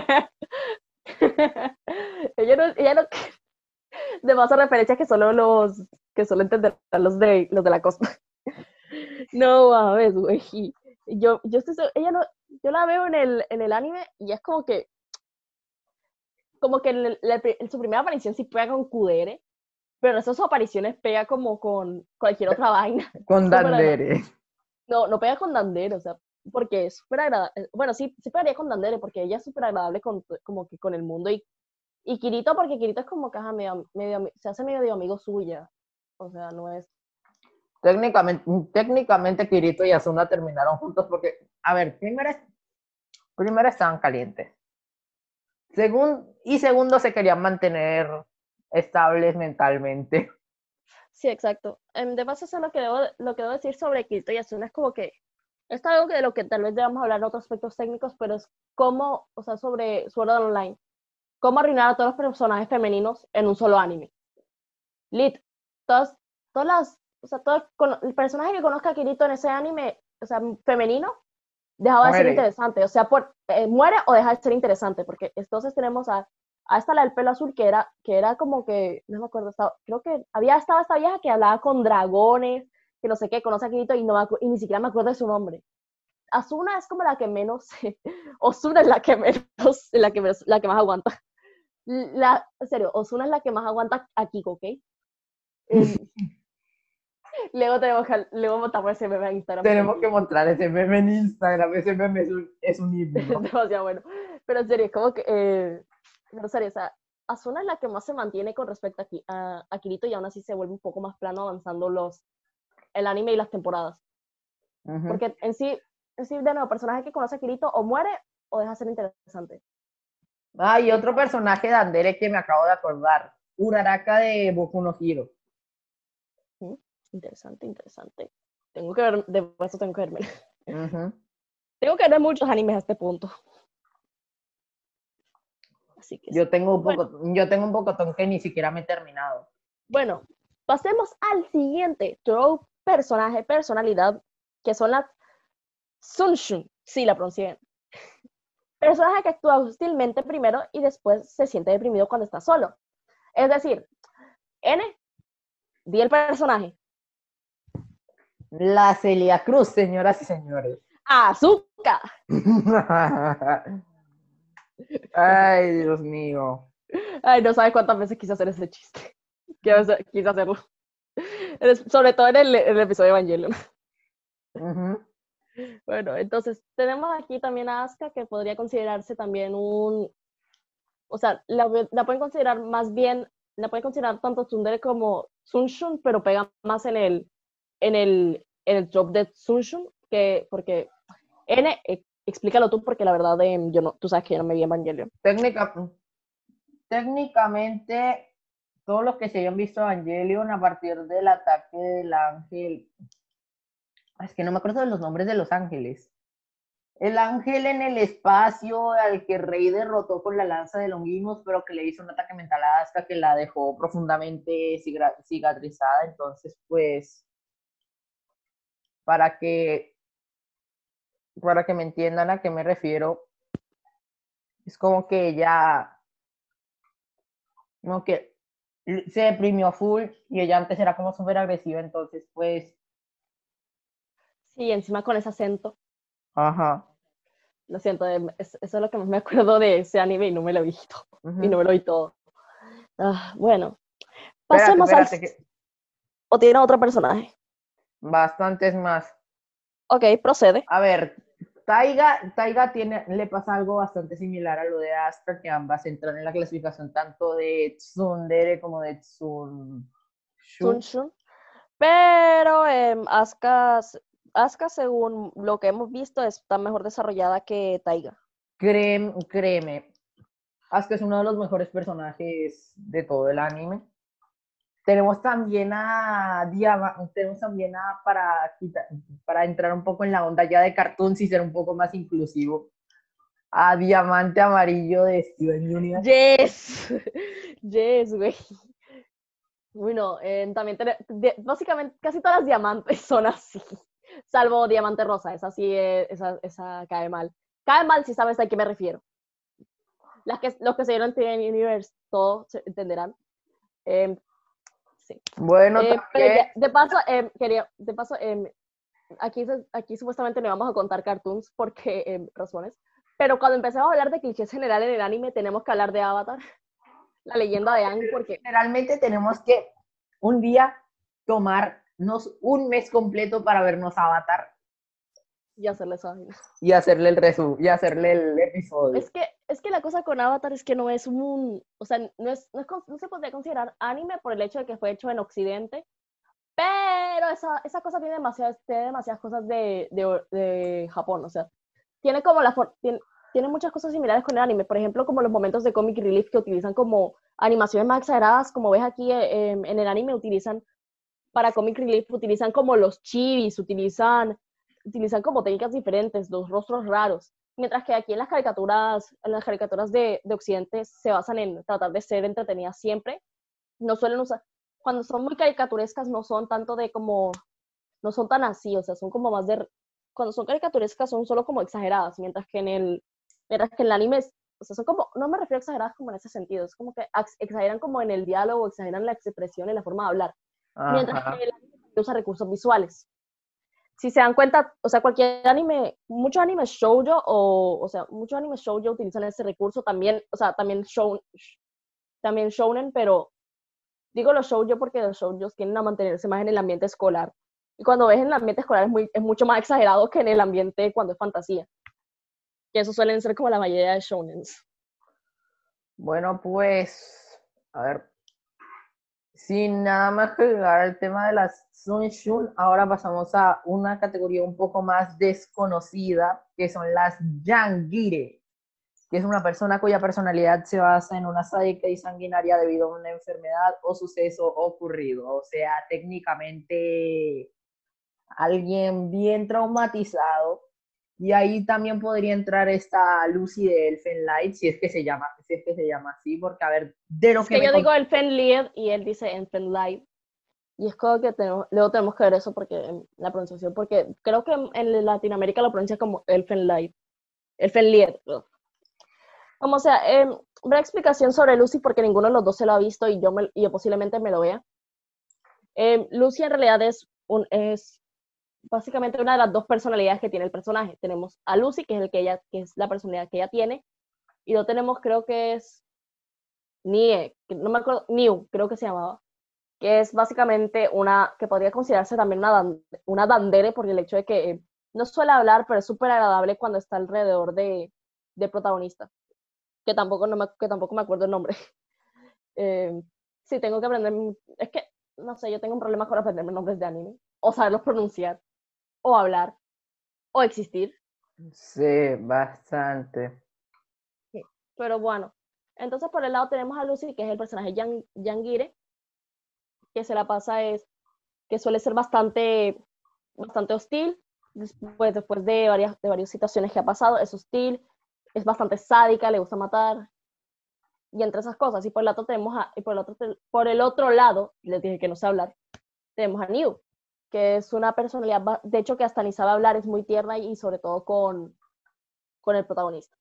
[SPEAKER 2] ella no, ella no. De más a referencias que solo los. Que solo entenderán los de, los de la costa. No mames, güey. Yo, yo estoy. Ella no. Yo la veo en el, en el anime y es como que. Como que en, el, en su primera aparición sí pega con Kudere, pero esas apariciones pega como con cualquier otra vaina.
[SPEAKER 1] Con
[SPEAKER 2] Súper agradable.
[SPEAKER 1] Dandere.
[SPEAKER 2] No, no pega con Dandere, o sea, porque es súper agradable. Bueno, sí, sí pegaría con Dandere, porque ella es súper agradable con, como que con el mundo. Y, y Kirito, porque Kirito es como que ajá, medio, medio, se hace medio amigo suya. O sea, no es.
[SPEAKER 1] Técnicamente, técnicamente Kirito y Asuna terminaron juntos porque, a ver, primero, primero estaban calientes. Segundo, y segundo, se querían mantener estables mentalmente.
[SPEAKER 2] Sí, exacto. Um, de paso, eso es lo que, debo, lo que debo decir sobre Kirito y Asuna. Es como que. Esto es algo de lo que tal vez debamos hablar en otros aspectos técnicos, pero es cómo, o sea, sobre Sword Art Online. Cómo arruinar a todos los personajes femeninos en un solo anime. Lit, todas, todas las, o sea, todo el, el personaje que conozca a Kirito en ese anime, o sea, femenino, dejaba de ser
[SPEAKER 1] Muere.
[SPEAKER 2] interesante, o sea, por, eh, muere o deja de ser interesante, porque entonces tenemos a, a esta la del pelo azul, que era, que era como que, no me acuerdo, estaba, creo que había estado esta vieja que hablaba con dragones, que no sé qué, conoce a Kirito y, no y ni siquiera me acuerdo de su nombre. Asuna es como la que menos, Osuna es la que menos, la que, menos, la que más aguanta. La, en serio, Osuna es la que más aguanta a Kiko, ¿ok? Eh, luego tenemos que, luego montamos ese meme en Instagram
[SPEAKER 1] Tenemos
[SPEAKER 2] porque
[SPEAKER 1] que mostrar ese meme en Instagram. Ese meme es un, es un
[SPEAKER 2] es
[SPEAKER 1] himno.
[SPEAKER 2] demasiado bueno. Pero en serio, es como que, eh, pero en serio, o sea, Asuna es la que más se mantiene con respecto a, a, a Kirito y aún así se vuelve un poco más plano avanzando los, el anime y las temporadas.
[SPEAKER 1] Uh -huh.
[SPEAKER 2] Porque en sí, en sí, de nuevo, el personaje que conoce a Kirito o muere o deja de ser interesante.
[SPEAKER 1] Ah, y otro personaje de Andere que me acabo de acordar. Uraraka de Boku no Hero.
[SPEAKER 2] ¿Mm? Interesante, interesante. Tengo que ver, de eso tengo que verme.
[SPEAKER 1] Uh -huh.
[SPEAKER 2] Tengo que ver muchos animes a este punto. Así que
[SPEAKER 1] yo
[SPEAKER 2] sí.
[SPEAKER 1] tengo un
[SPEAKER 2] Bueno,
[SPEAKER 1] poco, yo tengo un poco que ni siquiera me he terminado.
[SPEAKER 2] bueno, pasemos al siguiente trope, personaje, personalidad, que son las Sunshun, sí la pronuncié bien. Personaje que actúa hostilmente primero y después se siente deprimido cuando está solo. Es decir, N, di el personaje.
[SPEAKER 1] La Celia Cruz, señoras y señores.
[SPEAKER 2] ¡Azúcar!
[SPEAKER 1] Ay, Dios mío.
[SPEAKER 2] Ay, no sabes cuántas veces quise hacer ese chiste. Quise, quise hacerlo. Sobre todo en el, en el episodio de Evangelion.
[SPEAKER 1] Uh-huh.
[SPEAKER 2] Bueno, entonces tenemos aquí también a Asuka, que podría considerarse también un... O sea, la, la pueden considerar más bien, la pueden considerar tanto tsundere como Sunshun, pero pega más en el, en el, en el job de Sunshun, que, porque N, eh, explícalo tú, porque la verdad eh, yo no, tú sabes que yo no me vi Evangelion.
[SPEAKER 1] Técnica, técnicamente, todos los que se hayan visto Evangelion a partir del ataque del ángel, es que no me acuerdo de los nombres de los ángeles. El ángel en el espacio al que Rey derrotó con la lanza de Longinus, pero que le hizo un ataque mental a Asuka que la dejó profundamente cicatrizada. Entonces, pues, para que, para que me entiendan a qué me refiero, es como que ella, como que se deprimió full y ella antes era como súper agresiva, entonces, pues,
[SPEAKER 2] Sí, encima con ese acento.
[SPEAKER 1] ajá.
[SPEAKER 2] Lo siento, eh, es, eso es lo que más me acuerdo de ese anime y no me lo he visto. Y no
[SPEAKER 1] Uh-huh.
[SPEAKER 2] me lo vi todo. Ah, bueno,
[SPEAKER 1] Espérate,
[SPEAKER 2] pasemos al...
[SPEAKER 1] espérate, que
[SPEAKER 2] ¿O tiene otro personaje?
[SPEAKER 1] bastantes más.
[SPEAKER 2] Ok, procede.
[SPEAKER 1] A ver, Taiga, Taiga tiene, le pasa algo bastante similar a lo de Asuka, que ambas entran en la clasificación tanto de Tsundere como de Tsunshu.
[SPEAKER 2] Sunshun. Pero eh, Asuka, Asuka, según lo que hemos visto, está mejor desarrollada que Taiga.
[SPEAKER 1] Créeme, créeme, Asuka es uno de los mejores personajes de todo el anime. Tenemos también a Diama, tenemos también a, para, para entrar un poco en la onda ya de cartoons y ser un poco más inclusivo, a Diamante Amarillo de Steven Universe.
[SPEAKER 2] Yes, yes, güey. Bueno, eh, también te, de, básicamente casi todas las diamantes son así, salvo Diamante Rosa, esa sí, eh, esa, esa cae mal. Cae mal si sabes a qué me refiero. Las que, los que se vieron en Steven Universe, todos se entenderán. Eh, sí.
[SPEAKER 1] Bueno,
[SPEAKER 2] Eh, pero
[SPEAKER 1] también.
[SPEAKER 2] ya, de paso, eh, quería, de paso, eh, aquí, aquí supuestamente no vamos a contar cartoons porque eh, razones, pero cuando empecemos a hablar de clichés general en el anime, tenemos que hablar de Avatar, la leyenda de Aang, porque
[SPEAKER 1] Generalmente tenemos que un día tomarnos un mes completo para vernos Avatar
[SPEAKER 2] y hacerle eso.
[SPEAKER 1] y hacerle el resu y hacerle el episodio.
[SPEAKER 2] Es que, es que la cosa con Avatar es que no es un, o sea, no, es, no, es, no se podría considerar anime por el hecho de que fue hecho en Occidente, pero esa, esa cosa tiene demasiadas, tiene demasiadas cosas de, de, de Japón, o sea, tiene como la, tiene, tiene muchas cosas similares con el anime, por ejemplo, como los momentos de comic relief que utilizan como animaciones más exageradas, como ves aquí eh, en el anime, utilizan, para comic relief, utilizan como los chibis, utilizan, utilizan como técnicas diferentes, los rostros raros, mientras que aquí en las caricaturas, en las caricaturas de, de Occidente se basan en tratar de ser entretenidas siempre, no suelen usar, cuando son muy caricaturescas no son tanto de como, no son tan así, o sea, son como más de, cuando son caricaturescas son solo como exageradas, mientras que en el, mientras que en el anime, es, o sea, son como, no me refiero a exageradas como en ese sentido, es como que exageran como en el diálogo, exageran la expresión y la forma de hablar, mientras que
[SPEAKER 1] Ajá.
[SPEAKER 2] el anime usa recursos visuales. Si se dan cuenta, o sea, cualquier anime, muchos animes shoujo, o, o sea, muchos animes shoujo utilizan ese recurso también, o sea, también, show, también shounen, pero digo los shoujo porque los shoujos tienden a mantenerse más en el ambiente escolar. Y cuando ves en el ambiente escolar es, muy, es mucho más exagerado que en el ambiente cuando es fantasía. Que eso suelen ser como la mayoría de shounens.
[SPEAKER 1] Bueno, pues, a ver, sin nada más que agregar al tema de las Sunshun, ahora pasamos a una categoría un poco más desconocida, que son las Yangire, que es una persona cuya personalidad se basa en una sádica y sanguinaria debido a una enfermedad o suceso ocurrido. O sea, técnicamente alguien bien traumatizado. Y ahí también podría entrar esta Lucy de Elfen Light, si es que se llama, si es que se llama así, porque a ver, de lo
[SPEAKER 2] Es
[SPEAKER 1] que
[SPEAKER 2] que
[SPEAKER 1] me
[SPEAKER 2] yo
[SPEAKER 1] con...
[SPEAKER 2] digo Elfen Lied y él dice Elfen Light. Y es como que tenemos, luego tenemos que ver eso porque la pronunciación, porque creo que en Latinoamérica lo pronuncia como Elfen Light. Elfen Lied. Como sea, eh, una explicación sobre Lucy porque ninguno de los dos se lo ha visto y yo, me, y yo posiblemente me lo vea. Eh, Lucy en realidad es, un, es básicamente una de las dos personalidades que tiene el personaje. Tenemos a Lucy, que es, el que, ella, que es la personalidad que ella tiene, y no tenemos, creo que es Nie, que no me acuerdo, New, creo que se llamaba, que es básicamente una, que podría considerarse también una, dan, una dandere, por el hecho de que eh, no suele hablar, pero es súper agradable cuando está alrededor de, de protagonista, que tampoco, no me, que tampoco me acuerdo el nombre. Eh, sí, tengo que aprender, es que, no sé, yo tengo un problema con aprenderme nombres de anime, o saberlos pronunciar, o hablar, o existir.
[SPEAKER 1] Sí, bastante.
[SPEAKER 2] Sí. Pero bueno, entonces por el lado tenemos a Lucy, que es el personaje Yang, Yangire, que se la pasa es, que suele ser bastante, bastante hostil, después, después de, varias, de varias situaciones que ha pasado, es hostil, es bastante sádica, le gusta matar, y entre esas cosas, y por el otro tenemos a, y por el otro, por el otro lado, les dije que no sé hablar, tenemos a New, que es una personalidad, de hecho que hasta ni sabe hablar, es muy tierna y sobre todo con, con el protagonista.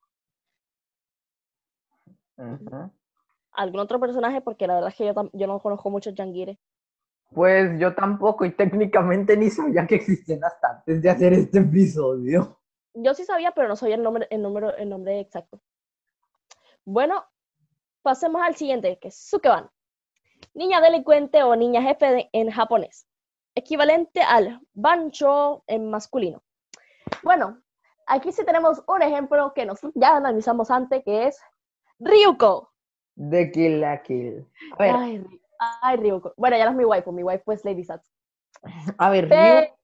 [SPEAKER 1] Ujú.
[SPEAKER 2] ¿Algún otro personaje? Porque la verdad es que yo, yo no conozco mucho Jangire.
[SPEAKER 1] Pues yo tampoco, y técnicamente ni sabía que existían hasta antes de hacer este episodio.
[SPEAKER 2] Yo sí sabía, pero no sabía el nombre, el número, el nombre exacto. Bueno, pasemos al siguiente, que es Sukeban. Niña delincuente o niña jefe de, en japonés. Equivalente al bancho en masculino. Bueno, aquí sí tenemos un ejemplo que nos ya analizamos antes, que es Ryuko.
[SPEAKER 1] De Kill la Kill. A ver,
[SPEAKER 2] Ay, ay, Ryuko. Bueno, ya no es mi waifu, mi waifu es Lady Sax.
[SPEAKER 1] a ver, Ryu
[SPEAKER 2] Pero,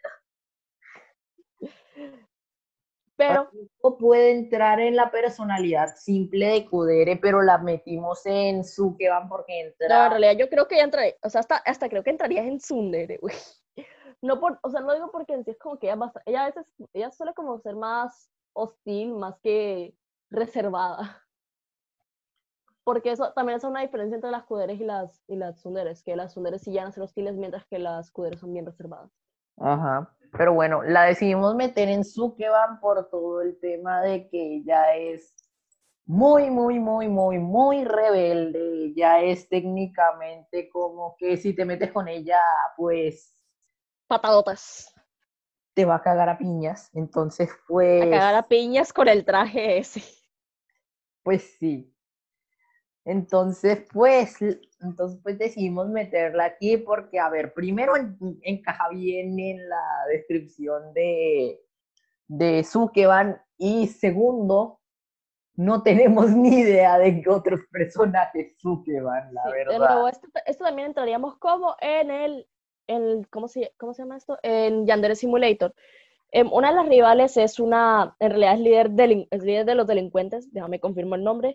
[SPEAKER 2] pero
[SPEAKER 1] puede entrar en la personalidad simple de Kudere, pero la metimos en Sukeban porque
[SPEAKER 2] no,
[SPEAKER 1] entra.
[SPEAKER 2] en realidad yo creo que ya entraría, o sea, hasta, hasta creo que entraría en Tsundere, güey. No por, o sea, no digo porque en sí es como que ella, basta, ella a veces, ella suele como ser más hostil, más que reservada. Porque eso también es una diferencia entre las kuderes y las, y las tsunderes, que las tsunderes sí llegan a ser hostiles mientras que las kuderes son bien reservadas.
[SPEAKER 1] Ajá. Pero bueno, la decidimos meter en Sukeban por todo el tema de que ella es muy, muy, muy, muy, muy rebelde. Ella es técnicamente como que si te metes con ella, pues
[SPEAKER 2] Patadotas.
[SPEAKER 1] te va a cagar a piñas. Entonces,
[SPEAKER 2] A cagar a
[SPEAKER 1] pues,
[SPEAKER 2] piñas con el traje ese.
[SPEAKER 1] pues sí. Entonces, pues, entonces, pues decidimos meterla aquí porque, a ver, primero en, encaja bien en la descripción de, de Sukeban y segundo, no tenemos ni idea de qué otros personajes Sukeban, la
[SPEAKER 2] Sí, de
[SPEAKER 1] verdad.
[SPEAKER 2] nuevo, esto, esto también entraríamos como en el, en el ¿cómo se, ¿cómo se llama esto? En Yandere Simulator. Eh, una de las rivales es una, en realidad es líder, delin, es líder de los delincuentes, déjame confirmar el nombre.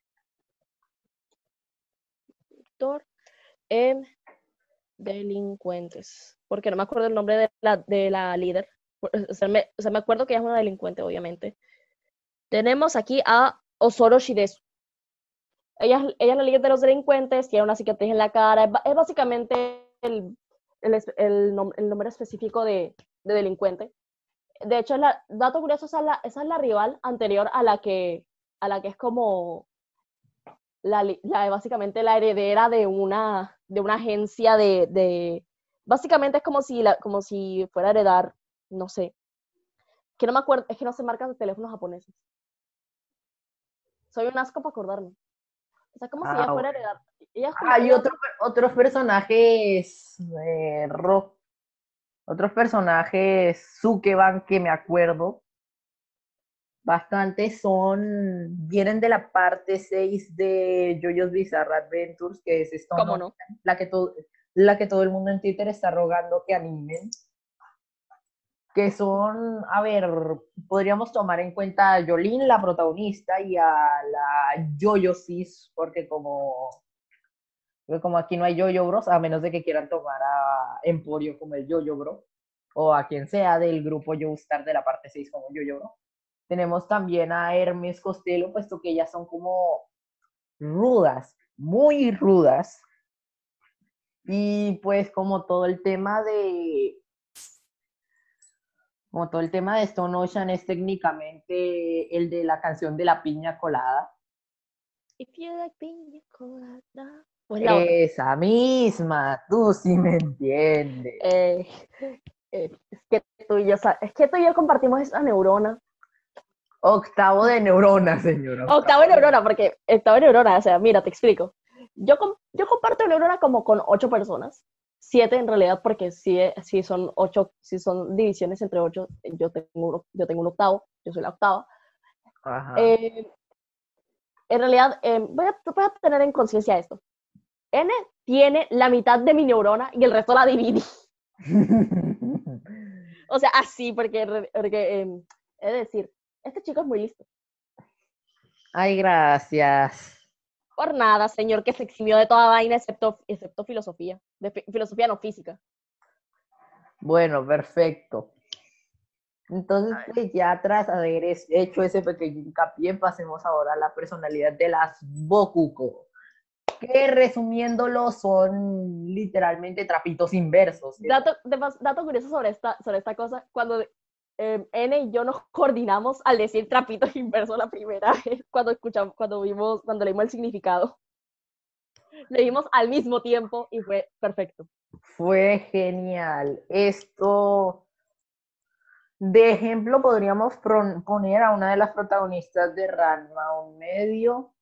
[SPEAKER 2] Víctor, en delincuentes, porque no me acuerdo el nombre de la, de la líder. O sea, me, o sea, me acuerdo que ella es una delincuente, obviamente. Tenemos aquí a Osoro Shidesu. Ella, ella es la líder de los delincuentes, tiene una cicatriz en la cara, es, es básicamente el, el, el, nom el, nombre específico de, de delincuente. De hecho, la, dato curioso, esa es, la, esa es la rival anterior a la que, a la que es como la, la, básicamente la heredera de una, de una agencia de, de, básicamente es como si, la, como si fuera a heredar, no sé, que no me acuerdo, es que no sé marcas de teléfonos japoneses. Soy un asco para acordarme. O sea, como si ella
[SPEAKER 1] Ah,
[SPEAKER 2] fuera a
[SPEAKER 1] bueno.
[SPEAKER 2] heredar, ella es como,
[SPEAKER 1] Hay
[SPEAKER 2] ella
[SPEAKER 1] otro, otros personajes eh, rock, otros personajes Sukeban que me acuerdo bastante son, vienen de la parte seis de JoJo's Bizarre Adventures, que es esto,
[SPEAKER 2] ¿cómo
[SPEAKER 1] ¿no?
[SPEAKER 2] no?
[SPEAKER 1] La que, todo, la que todo el mundo en Twitter está rogando que animen, que son, a ver, podríamos tomar en cuenta a Jolene, la protagonista, y a la JoJo Sis, porque como, como aquí no hay JoJo Bros, a menos de que quieran tomar a Emporio como el JoJo Bro, o a quien sea del grupo Joestar de la parte seis como JoJo Bro. Tenemos también a Hermes Costello, puesto que ellas son como rudas, muy rudas. Y pues como todo el tema de, como todo el tema de Stone Ocean es técnicamente el de la canción de la piña colada.
[SPEAKER 2] If you like piña colada. Pues la otra.
[SPEAKER 1] Esa misma, tú sí me entiendes.
[SPEAKER 2] Eh, Eh, es que tú y yo, sa- es que tú y yo compartimos esa neurona.
[SPEAKER 1] Octavo de neurona, señora.
[SPEAKER 2] Octavo
[SPEAKER 1] Octavo de
[SPEAKER 2] neurona,
[SPEAKER 1] neurona.
[SPEAKER 2] porque octavo neurona, o sea, mira, te explico. Yo, com- yo comparto neurona como con ocho personas, siete en realidad, porque si, si son ocho, si son divisiones entre ocho, yo tengo, uno- yo tengo un octavo, yo soy la octava.
[SPEAKER 1] Ajá.
[SPEAKER 2] Eh, en realidad, eh, voy, a, voy a tener en conciencia esto. N tiene la mitad de mi neurona y el resto la dividí. O sea, así, porque, porque eh, es decir, este chico es muy listo.
[SPEAKER 1] Ay, gracias.
[SPEAKER 2] Por nada, señor, que se eximió de toda vaina excepto, excepto filosofía. De fi- filosofía no física.
[SPEAKER 1] Bueno, perfecto. Entonces, pues ya tras haber es- hecho ese pequeño hincapié, pasemos ahora a la personalidad de las Bokuko, que resumiéndolo son literalmente trapitos inversos.
[SPEAKER 2] Dato, de pas- dato curioso sobre esta, sobre esta cosa, cuando eh, N y yo nos coordinamos al decir trapito inverso la primera vez, cuando escuchamos, cuando vimos, cuando leímos el significado. Leímos al mismo tiempo y fue perfecto.
[SPEAKER 1] Fue genial. Esto, de ejemplo, podríamos pro- poner a una de las protagonistas de Ranma, un medio,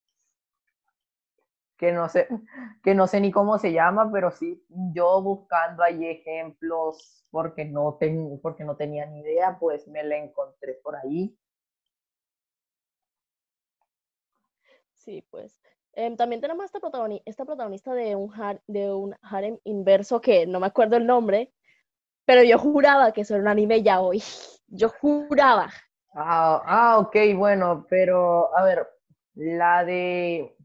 [SPEAKER 1] que no sé, que no sé ni cómo se llama, pero sí, yo buscando ahí ejemplos porque no, ten, porque no tenía ni idea, pues me la encontré por ahí.
[SPEAKER 2] Sí, pues. Eh, también tenemos esta, protagoni esta protagonista de un, har de un harem inverso que no me acuerdo el nombre, pero yo juraba que eso era un anime ya hoy. Yo juraba.
[SPEAKER 1] Ah, ah, ok, bueno, pero a ver, la de,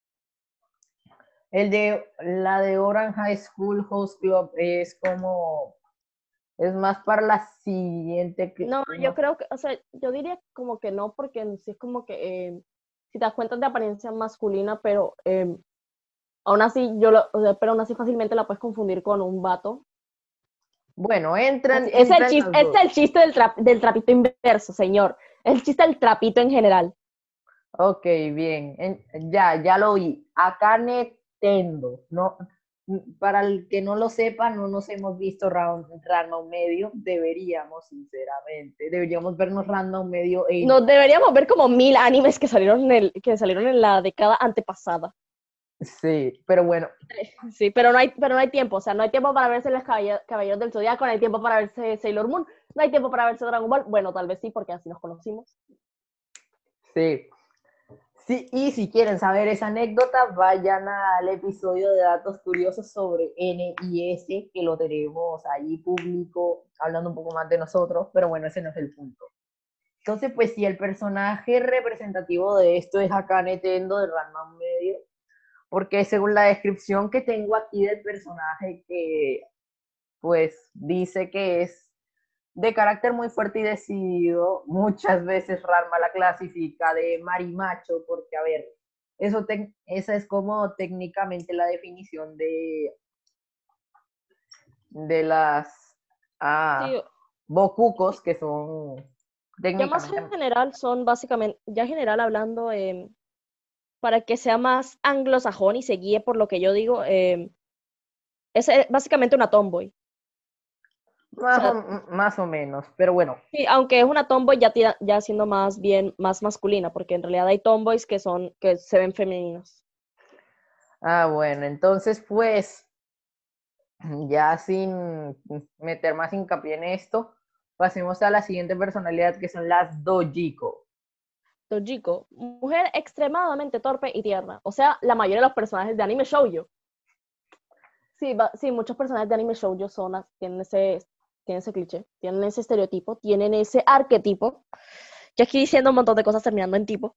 [SPEAKER 1] el de, la de Orange High School Host Club es como, es más para la siguiente, que,
[SPEAKER 2] No, yo
[SPEAKER 1] no.
[SPEAKER 2] creo que, o sea, yo diría como que no, porque en sí es como que, eh, si te das cuenta de apariencia masculina, pero eh, aún así, yo lo, o sea, pero aún así fácilmente la puedes confundir con un vato.
[SPEAKER 1] Bueno, entran,
[SPEAKER 2] Así, es el
[SPEAKER 1] entran
[SPEAKER 2] chiste,
[SPEAKER 1] las
[SPEAKER 2] es
[SPEAKER 1] dos.
[SPEAKER 2] el chiste del, tra del trapito inverso, señor. Es el chiste del trapito en general.
[SPEAKER 1] Ok, bien, en- ya, ya lo vi. Akane Tendo, no, para el que no lo sepa, no nos hemos visto round, Random Medio, deberíamos, sinceramente, deberíamos vernos Random Medio en,
[SPEAKER 2] Nos deberíamos ver como mil animes que salieron en, el, que salieron en la década antepasada.
[SPEAKER 1] sí, pero bueno,
[SPEAKER 2] Sí, pero no hay, pero no hay tiempo, o sea, no hay tiempo para verse los Caballeros, Caballeros del Zodiaco, no hay tiempo para verse Sailor Moon, no hay tiempo para verse Dragon Ball, bueno, tal vez sí, porque así nos conocimos.
[SPEAKER 1] sí. Sí, y si quieren saber esa anécdota, vayan al episodio de datos curiosos sobre N y S, que lo tenemos ahí público, hablando un poco más de nosotros, pero bueno, ese no es el punto. Entonces, pues sí, el personaje representativo de esto es Akane Tendo de Ranma Medio, porque según la descripción que tengo aquí del personaje, que pues dice que es de carácter muy fuerte y decidido, muchas veces Ranma la clasifica de marimacho, porque a ver, eso te, esa es como técnicamente la definición de, de las
[SPEAKER 2] Sí,
[SPEAKER 1] ah, bokucos, que son
[SPEAKER 2] ya más
[SPEAKER 1] técnicamente.
[SPEAKER 2] general son básicamente, ya general hablando, eh, para que sea más anglosajón y se guíe por lo que yo digo, eh, es eh, básicamente una tomboy. O
[SPEAKER 1] Más
[SPEAKER 2] sea,
[SPEAKER 1] o, más o menos, pero bueno.
[SPEAKER 2] sí, aunque es una tomboy ya, tira, ya siendo más bien más masculina, porque en realidad hay tomboys que son, que se ven femeninos.
[SPEAKER 1] Ah, bueno, entonces pues ya sin meter más hincapié en esto, pasemos a la siguiente personalidad que son las Dojiko.
[SPEAKER 2] Tojiko, mujer extremadamente torpe y tierna. O sea, la mayoría de los personajes de anime shoujo. Sí, va, sí, muchos personajes de anime shoujo son, as- tienen ese, tienen ese cliché, tienen ese estereotipo, tienen ese arquetipo. Yo aquí diciendo un montón de cosas terminando en tipo.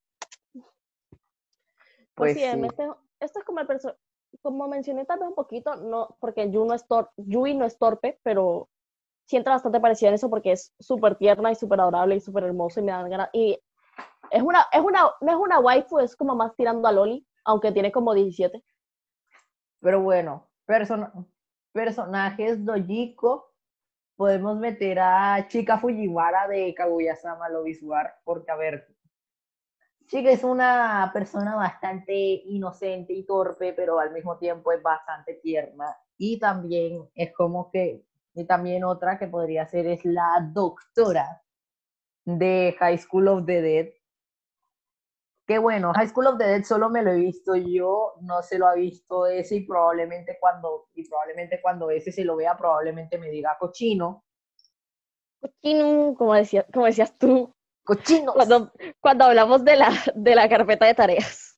[SPEAKER 2] Pues
[SPEAKER 1] Pues
[SPEAKER 2] sí, em,
[SPEAKER 1] sí,
[SPEAKER 2] este, este es como el perso como mencioné tal vez un poquito, no, porque Yu no es tor Yui no es torpe, pero siento bastante parecido en eso porque es súper tierna y súper adorable y súper hermoso y me dan ganas. Y es una, es una, no es una waifu, es como más tirando a Loli, aunque tiene como diecisiete.
[SPEAKER 1] pero bueno, person personajes Dojiko, podemos meter a Chika Fujiwara de Kaguya-sama Love War, porque a ver, Chica es una persona bastante inocente y torpe, pero al mismo tiempo es bastante tierna. Y también es como que Y también otra que podría ser es la doctora de High School of the Dead. Que bueno, High School of the Dead solo me lo he visto yo, no se lo ha visto ese y probablemente cuando, y probablemente cuando ese se lo vea, probablemente me diga cochino.
[SPEAKER 2] Cochino, como, decía, como decías tú,
[SPEAKER 1] ¡Cochinos!
[SPEAKER 2] cuando, cuando hablamos de la, de la carpeta de tareas.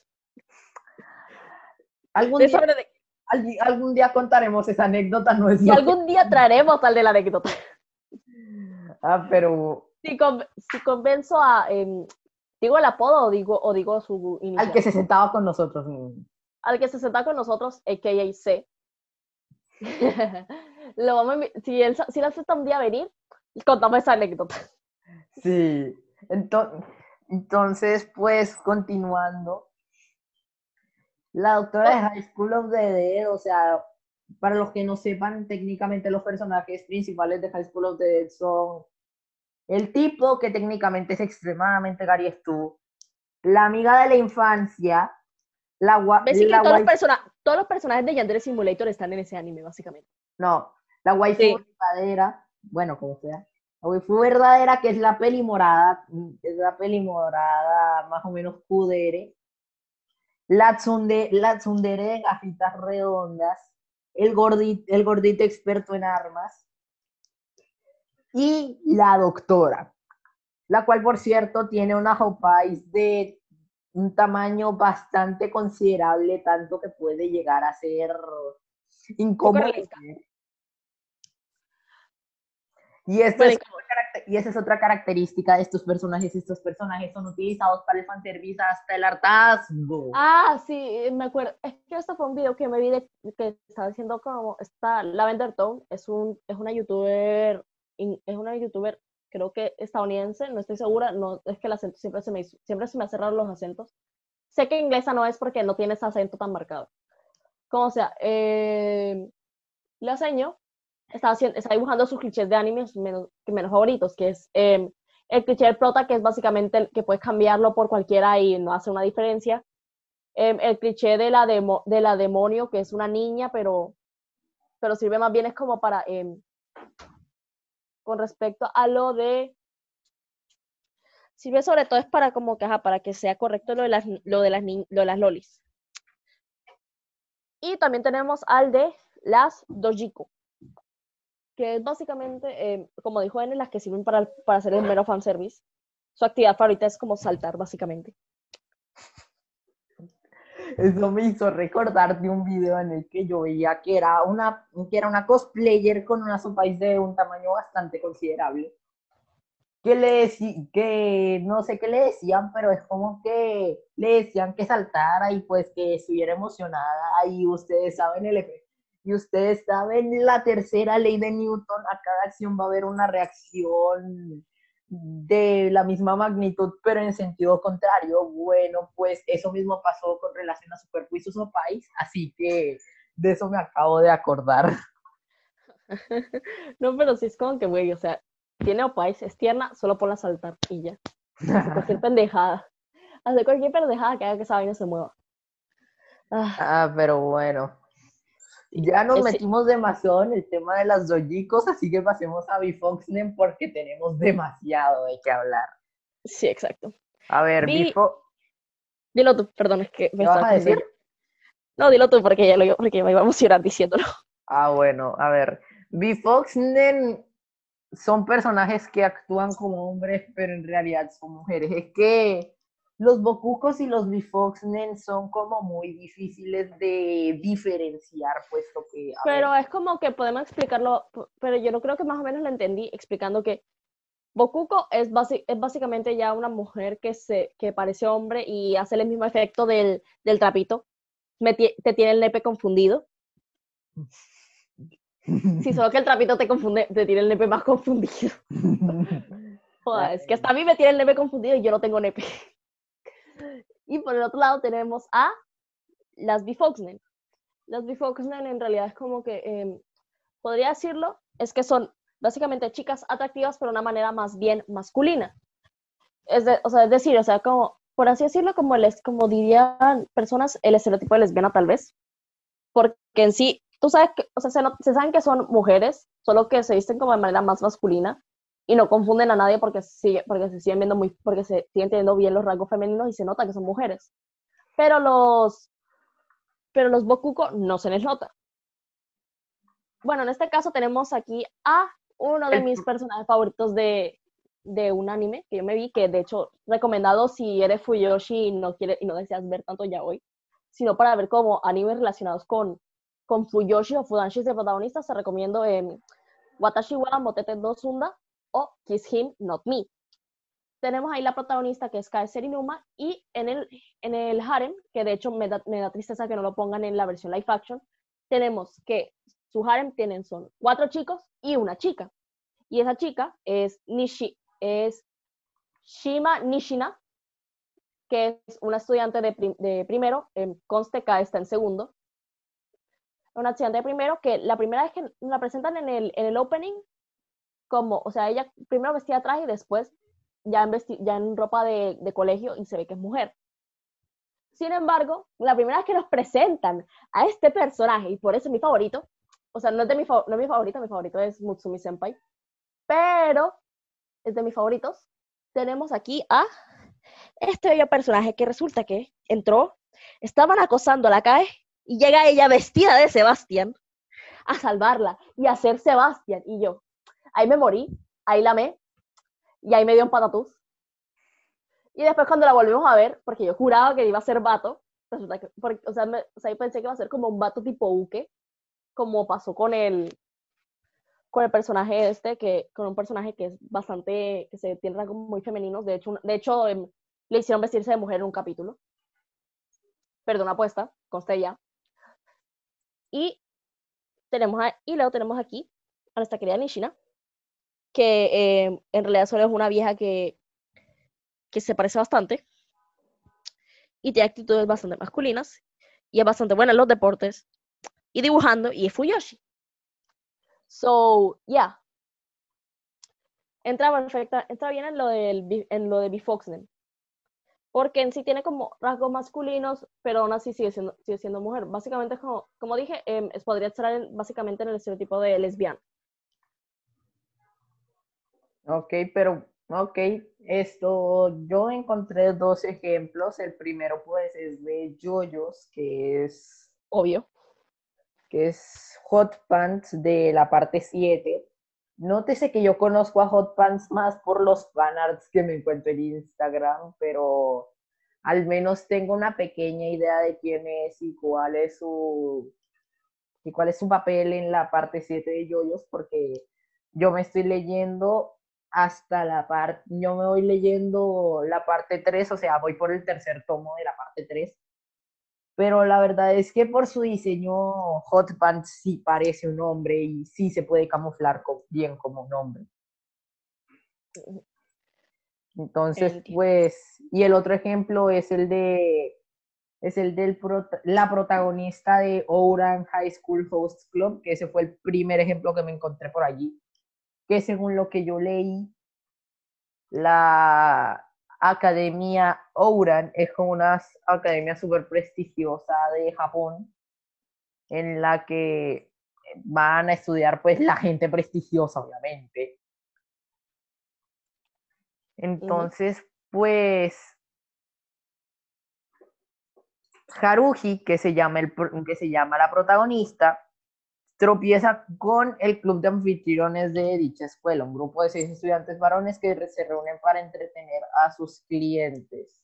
[SPEAKER 1] Algún
[SPEAKER 2] De
[SPEAKER 1] día,
[SPEAKER 2] sobre de,
[SPEAKER 1] al- algún día contaremos esa anécdota, no es
[SPEAKER 2] y
[SPEAKER 1] lo que...
[SPEAKER 2] algún día traeremos al de la anécdota.
[SPEAKER 1] Ah, pero
[SPEAKER 2] Si, con, si convenzo a... Eh, ¿digo el apodo o digo, o digo su
[SPEAKER 1] al que
[SPEAKER 2] inicial?
[SPEAKER 1] se sentaba con nosotros. mm,
[SPEAKER 2] Al que se senta con nosotros, a k a. C. Lo vamos a invi- si, él, si él acepta un día venir, contamos esa anécdota.
[SPEAKER 1] Sí, entonces, entonces, pues, continuando. La doctora de High School of the Dead, o sea, para los que no sepan, técnicamente los personajes principales de High School of the Dead son el tipo que técnicamente es extremadamente Gary Stu, la amiga de la infancia, la, gua-
[SPEAKER 2] Ves que
[SPEAKER 1] la
[SPEAKER 2] todos los,
[SPEAKER 1] waifu,
[SPEAKER 2] persona todos los personajes de Yandere Simulator están en ese anime, básicamente.
[SPEAKER 1] no, la waifu
[SPEAKER 2] Sí.
[SPEAKER 1] verdadera, bueno, como sea, la waifu verdadera que es la peli morada, es la peli morada más o menos kudere, la tsundere, la tsundere de gafitas redondas, el gordito, el gordito experto en armas y la doctora, la cual por cierto tiene una hopais de un tamaño bastante considerable, tanto que puede llegar a ser
[SPEAKER 2] Poco
[SPEAKER 1] incómodo.
[SPEAKER 2] realista.
[SPEAKER 1] Y, esto
[SPEAKER 2] Bueno,
[SPEAKER 1] es
[SPEAKER 2] incómodo.
[SPEAKER 1] y esa es otra característica de estos personajes. Estos personajes son utilizados para el fanservice hasta el hartazgo.
[SPEAKER 2] Ah, sí, me acuerdo. Es que esto fue un video que me vi de que estaba diciendo como está Lavender Tone, es un es una youtuber es una youtuber creo que estadounidense, no estoy segura, no es que el acento siempre se me hizo, siempre se me hacen raros los acentos. Sé que inglesa no es porque no tiene ese acento tan marcado. Como sea, eh, la seño está, haciendo, está dibujando sus clichés de animes menos, menos favoritos, que es eh, el cliché del prota, que es básicamente el que puedes cambiarlo por cualquiera y no hace una diferencia. Eh, el cliché de la, demo, de la demonio, que es una niña, pero, pero sirve más bien es como para, eh, con respecto a lo de, sirve sobre todo es para como que, ajá, para que sea correcto lo de las, lo de las, lo de las lolis. Y también tenemos al de las dojiko, que es básicamente, eh, como dijo N, las que sirven para, para hacer el mero fanservice. Su actividad favorita es como saltar, básicamente.
[SPEAKER 1] Eso me hizo recordar de un video en el que yo veía que era una, que era una cosplayer con una sopais de un tamaño bastante considerable. Que le decían, que no sé qué le decían, pero es como que le decían que saltara y pues que estuviera emocionada y ustedes saben el efecto. Y ustedes saben la tercera ley de Newton, a cada acción va a haber una reacción de la misma magnitud, pero en sentido contrario. Bueno, pues eso mismo pasó con relación a su cuerpo y sus opais, así que de eso me acabo de acordar.
[SPEAKER 2] No, pero sí es como que, güey, o sea, tiene opais, es tierna, solo ponla a saltar y ya. Hace cualquier pendejada. Hace cualquier pendejada que haga que esa vaina se mueva. Ah,
[SPEAKER 1] Ah, pero bueno.
[SPEAKER 2] sí,
[SPEAKER 1] Ya nos
[SPEAKER 2] ese,
[SPEAKER 1] metimos demasiado en el tema de las dojikos, así que pasemos a Bifoxnen porque tenemos demasiado de qué hablar.
[SPEAKER 2] sí, exacto.
[SPEAKER 1] A ver,
[SPEAKER 2] Vi,
[SPEAKER 1] Bifo,
[SPEAKER 2] dilo tú, perdón, es que me
[SPEAKER 1] ¿qué vas
[SPEAKER 2] estaba
[SPEAKER 1] a
[SPEAKER 2] cogiendo
[SPEAKER 1] decir?
[SPEAKER 2] yo. No, dilo tú porque ya lo porque me iba a emocionar diciéndolo.
[SPEAKER 1] Ah, bueno, a ver, Bifoxnen son personajes que actúan como hombres, pero en realidad son mujeres. Es que los Bokukos y los Bifoxnen son como muy difíciles de diferenciar, puesto que, a ver,
[SPEAKER 2] Pero es como que podemos explicarlo, pero yo no creo que más o menos lo entendí explicando que Bokuko es, basi es básicamente ya una mujer que, se, que parece hombre y hace el mismo efecto del, del trapito. Me te tiene el nepe confundido. Sí, solo que el trapito te confunde, te tiene el nepe más confundido. Joder, es que hasta a mí me tiene el nepe confundido y yo no tengo nepe. Y por el otro lado tenemos a las Bifoxnen. Las Bifoxnen en realidad es como que, eh, podría decirlo, es que son básicamente chicas atractivas, pero de una manera más bien masculina. Es, de, o sea, es decir, o sea, como, por así decirlo, como, les, como dirían personas, el estereotipo de lesbiana tal vez, porque en sí, tú sabes que, o sea, se, no, se saben que son mujeres, solo que se visten como de manera más masculina y no confunden a nadie porque, sigue, porque se siguen viendo muy, porque se siguen teniendo bien los rasgos femeninos y se nota que son mujeres. Pero los, pero los Bokuko no se les nota. Bueno, en este caso tenemos aquí a uno de
[SPEAKER 1] El-
[SPEAKER 2] mis personajes favoritos de, de un anime que yo me vi, que de hecho recomendado si eres Fuyoshi y no, quiere, y no deseas ver tanto yaoi, sino para ver como animes relacionados con, con Fuyoshi o Fudanshi de protagonistas, te recomiendo en Watashi wa Motete no Sunda o Kiss Him Not Me. Tenemos ahí la protagonista que es Kae Serinuma y en el, en el harem, que de hecho me da, me da tristeza que no lo pongan en la versión live action, tenemos que su harem tienen son cuatro chicos y una chica. Y esa chica es, Nishi, es Shima Nishina, que es una estudiante de, prim, de primero, eh, conste Kae está en segundo, una estudiante de primero que la primera vez que la presentan en el, en el opening, como, o sea, ella primero vestida de traje y después ya en, vesti ya en ropa de, de colegio y se ve que es mujer. Sin embargo, la primera vez que nos presentan a este personaje, y por eso es mi favorito, o sea, no es, de mi, no es mi favorito, mi favorito es Mutsumi Senpai, pero es de mis favoritos, tenemos aquí a este bello personaje que resulta que entró, estaban acosando a la Kae, y llega ella vestida de Sebastián a salvarla y a ser Sebastián, y yo, ahí me morí, ahí la amé, y ahí me dio un patatús. Y después cuando la volvimos a ver, porque yo juraba que iba a ser vato, resulta que, porque, o, sea, me, o sea, yo pensé que iba a ser como un vato tipo Uke, como pasó con el, con el personaje este, que, con un personaje que es bastante, que se tiene rasgos muy femeninos, de hecho, de hecho eh, le hicieron vestirse de mujer en un capítulo, perdón, apuesta, conste ya. Y, tenemos a, y luego tenemos aquí a nuestra querida Nishina, que eh, en realidad solo es una vieja que, que se parece bastante, y tiene actitudes bastante masculinas, y es bastante buena en los deportes, y dibujando, y es Fuyoshi. So, yeah. Entra perfecta, entra bien en lo, del, en lo de B-Foxnen. Porque en sí tiene como rasgos masculinos, pero aún así sigue siendo, sigue siendo mujer. Básicamente, como, como dije, eh, podría estar en, básicamente en el estereotipo de lesbiana.
[SPEAKER 1] Ok, pero, ok, esto, yo encontré dos ejemplos. El primero, pues, es de JoJo's, que es,
[SPEAKER 2] Obvio.
[SPEAKER 1] que es Hot Pants de la parte siete. Nótese que yo conozco a Hot Pants más por los fanarts que me encuentro en Instagram, pero al menos tengo una pequeña idea de quién es y cuál es su, y cuál es su papel en la parte siete de JoJo's, porque yo me estoy leyendo hasta la parte, yo me voy leyendo la parte tres, o sea, voy por el tercer tomo de la parte tres, pero la verdad es que por su diseño Hot Pants sí parece un hombre y sí se puede camuflar bien como un hombre. Entonces,
[SPEAKER 2] Entiendo.
[SPEAKER 1] pues, y el otro ejemplo es el de es el de la protagonista de Ouran High School Host Club, que ese fue el primer ejemplo que me encontré por allí, que según lo que yo leí, la Academia Ouran es como una academia súper prestigiosa de Japón, en la que van a estudiar pues la gente prestigiosa, obviamente.
[SPEAKER 2] Uh-huh.
[SPEAKER 1] Entonces, pues Haruhi, que se llama, el, que se llama la protagonista, tropieza con el club de anfitriones de dicha escuela, un grupo de seis estudiantes varones que se reúnen para entretener a sus clientes.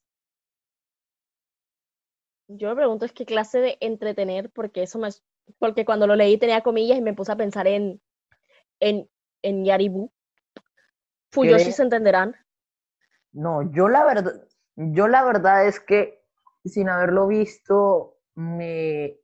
[SPEAKER 2] Yo me pregunto es qué clase de entretener, porque eso me, porque cuando lo leí tenía comillas y me puse a pensar en, en, en Yaribu. Fuyoshi
[SPEAKER 1] ¿Cree?
[SPEAKER 2] se entenderán.
[SPEAKER 1] No, yo la verdad, yo la verdad es que sin haberlo visto, me,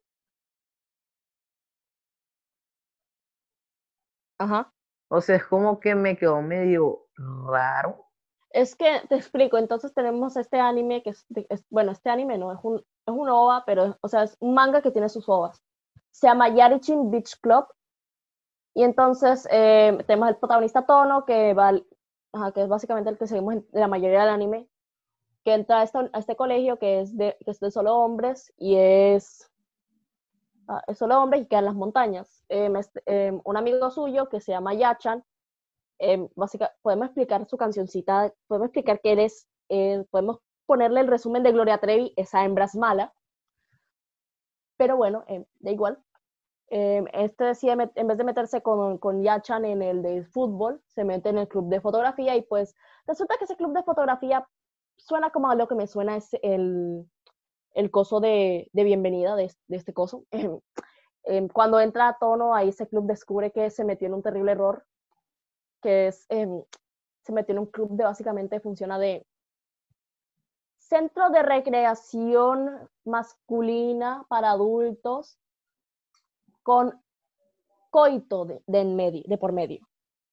[SPEAKER 2] Ajá.
[SPEAKER 1] o sea, es como que me quedó medio raro.
[SPEAKER 2] Es que te explico, entonces tenemos este anime que es, es bueno, este anime no, es un, es un ova, pero, o sea, es un manga que tiene sus ovas. Se llama Yarichin Beach Club, y entonces eh, tenemos el protagonista Tono, que, va, ajá, que es básicamente el que seguimos en la mayoría del anime, que entra a, esta, a este colegio que es, de, que es de solo hombres, y es, ah, es solo hombres y queda en las montañas. Em, este, em, un amigo suyo que se llama Yachan, em, básica, podemos explicar su cancioncita, podemos explicar que él es, eh, podemos ponerle el resumen de Gloria Trevi, esa hembra es mala, pero bueno, em, da igual. Em, este decide, met- en vez de meterse con, con Yachan en el de fútbol, se mete en el club de fotografía y pues resulta que ese club de fotografía suena como a lo que me suena es el, el coso de, de bienvenida de, de este coso. Em, cuando entra a tono, ahí ese club descubre que se metió en un terrible error, que es, em, se metió en un club de básicamente funciona de centro de recreación masculina para adultos con coito de, de en medio, de por medio.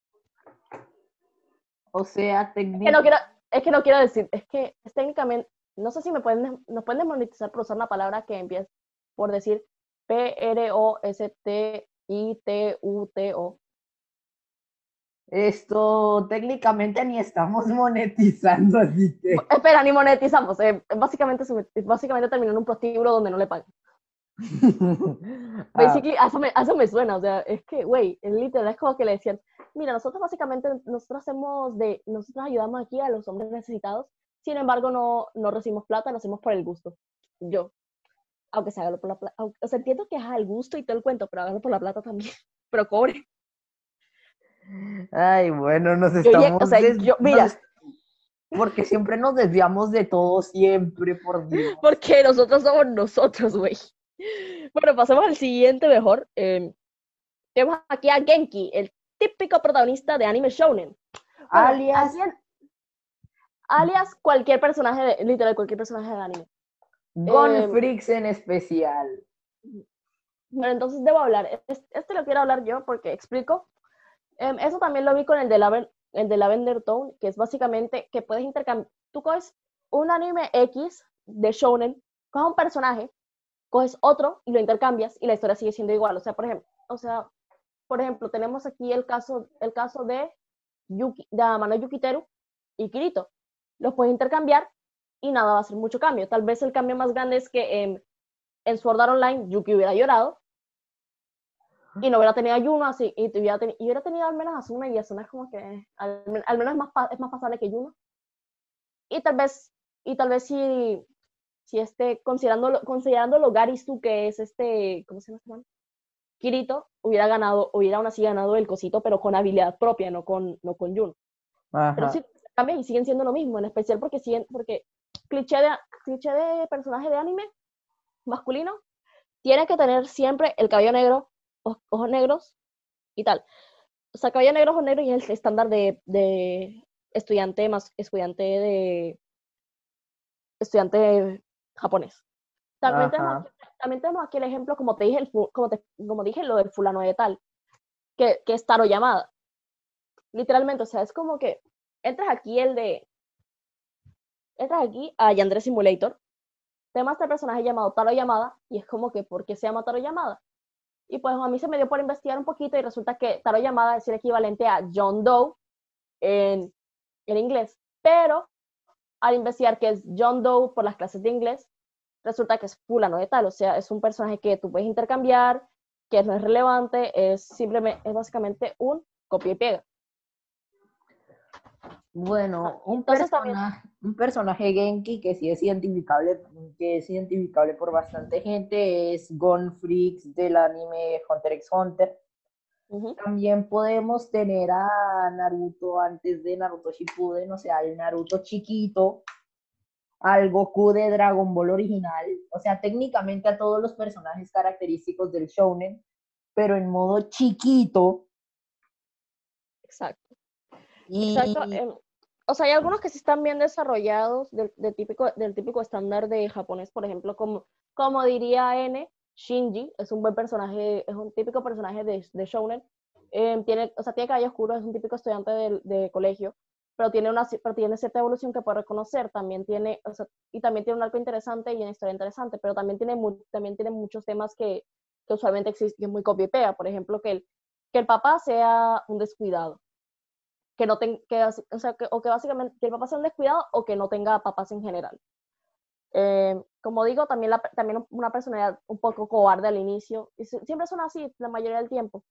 [SPEAKER 1] O sea,
[SPEAKER 2] Es que no
[SPEAKER 1] técnico.
[SPEAKER 2] quiero, es que no quiero decir, es que es técnicamente, no sé si me pueden, nos pueden desmonetizar por usar una palabra que empieza por decir P R O S T I T U T O.
[SPEAKER 1] Esto técnicamente ni estamos monetizando, así que.
[SPEAKER 2] Espera, ni monetizamos. Eh, básicamente, básicamente terminó en un prostíbulo donde no le pagan.
[SPEAKER 1] Ah,
[SPEAKER 2] Basically, a eso me, a eso me suena. O sea, es que, güey, es literal, es como que le decían, mira, nosotros básicamente, nosotros hacemos de, nosotros ayudamos aquí a los hombres necesitados, sin embargo, no, no recibimos plata, lo hacemos por el gusto. Yo, aunque se hágalo por la plata, o sea, entiendo que es el gusto y todo el cuento, pero hágalo por la plata también, pero cobre.
[SPEAKER 1] ay, bueno, nos
[SPEAKER 2] Yo, o
[SPEAKER 1] estamos
[SPEAKER 2] sea,
[SPEAKER 1] des-
[SPEAKER 2] yo,
[SPEAKER 1] nos-
[SPEAKER 2] mira,
[SPEAKER 1] porque siempre nos desviamos de todo, siempre, por Dios.
[SPEAKER 2] porque nosotros somos nosotros, güey. Bueno, pasemos al siguiente mejor. Eh, tenemos aquí a Genki, el típico protagonista de anime shounen. Bueno,
[SPEAKER 1] Alias
[SPEAKER 2] aquí en, alias cualquier personaje, de, literal, cualquier personaje de anime.
[SPEAKER 1] Gon
[SPEAKER 2] Eh,
[SPEAKER 1] Freaks en especial.
[SPEAKER 2] bueno, entonces debo hablar. Este lo quiero hablar yo porque explico. Eh, eso también lo vi con el de, Laven, el de Lavender Tone, que es básicamente que puedes intercambiar. Tú coges un anime X de shounen, coges un personaje, coges otro y lo intercambias y la historia sigue siendo igual. O sea, por ejemplo, o sea, por ejemplo, tenemos aquí el caso, el caso de Yuki, de Amano Yukiteru y Kirito. Los puedes intercambiar y nada va a ser mucho cambio. Tal vez el cambio más grande es que eh, en Sword Art Online Yuki hubiera llorado y no hubiera tenido a Yuno así, y, hubiera, ten, y hubiera tenido al menos a Asuna y Asuna es como que al, al menos es más, es más pasable que Yuno. Y tal vez, y tal vez si, si este, considerándolo, considerándolo Garistu, que es este, ¿cómo se llama este man? Kirito, hubiera ganado, hubiera aún así ganado el cosito, pero con habilidad propia, no con, no con Yuno. Pero
[SPEAKER 1] Ajá.
[SPEAKER 2] sí, cambian y siguen siendo lo mismo, en especial porque siguen, porque cliché de, cliché de personaje de anime masculino, tiene que tener siempre el cabello negro, ojos negros y tal. O sea, cabello negro, ojos negros y es el estándar de, de estudiante más estudiante de estudiante japonés. También tenemos aquí,
[SPEAKER 1] Ajá.
[SPEAKER 2] también tenemos aquí el ejemplo, como te dije, el, como, te, como dije, lo del fulano de tal, que, que es Taro Yamada. Literalmente, o sea, es como que entras aquí el de, entras aquí a Yandere Simulator, temas este personaje llamado Taro Yamada, y es como que, ¿por qué se llama Taro Yamada? Y pues a mí se me dio por investigar un poquito y resulta que Taro Yamada es el equivalente a John Doe en, en inglés, pero al investigar que es John Doe por las clases de inglés, resulta que es fulano de tal, o sea, es un personaje que tú puedes intercambiar, que no es relevante, es simplemente, es básicamente un copia y pega.
[SPEAKER 1] Bueno, un
[SPEAKER 2] Entonces también,
[SPEAKER 1] personaje, un personaje Genki que sí es identificable, que es identificable por bastante gente es Gon Freaks del anime Hunter x Hunter.
[SPEAKER 2] uh-huh,
[SPEAKER 1] También podemos tener a Naruto antes de Naruto Shippuden, o sea, el Naruto chiquito, al Goku de Dragon Ball original, o sea, técnicamente a todos los personajes característicos del shounen, pero en modo chiquito.
[SPEAKER 2] exacto, exacto.
[SPEAKER 1] Y,
[SPEAKER 2] Eh, o sea, hay algunos que sí están bien desarrollados del, del, típico, del típico estándar de japonés, por ejemplo, como, como diría N, Shinji, es un buen personaje, es un típico personaje de, de shounen. Eh, tiene, o sea, tiene cabello oscuro, es un típico estudiante de, de colegio, pero tiene, una, pero tiene cierta evolución que puede reconocer, también tiene, o sea, y también tiene un arco interesante y una historia interesante, pero también tiene, mu también tiene muchos temas que, que usualmente existen, que es muy copia y pega, por ejemplo, que el, que el papá sea un descuidado, que no tenga, que, o sea, que, o que básicamente que el papá sea un descuidado o que no tenga papás en general. Eh, como digo, también, la, también una personalidad un poco cobarde al inicio. Y siempre son así la mayoría del tiempo.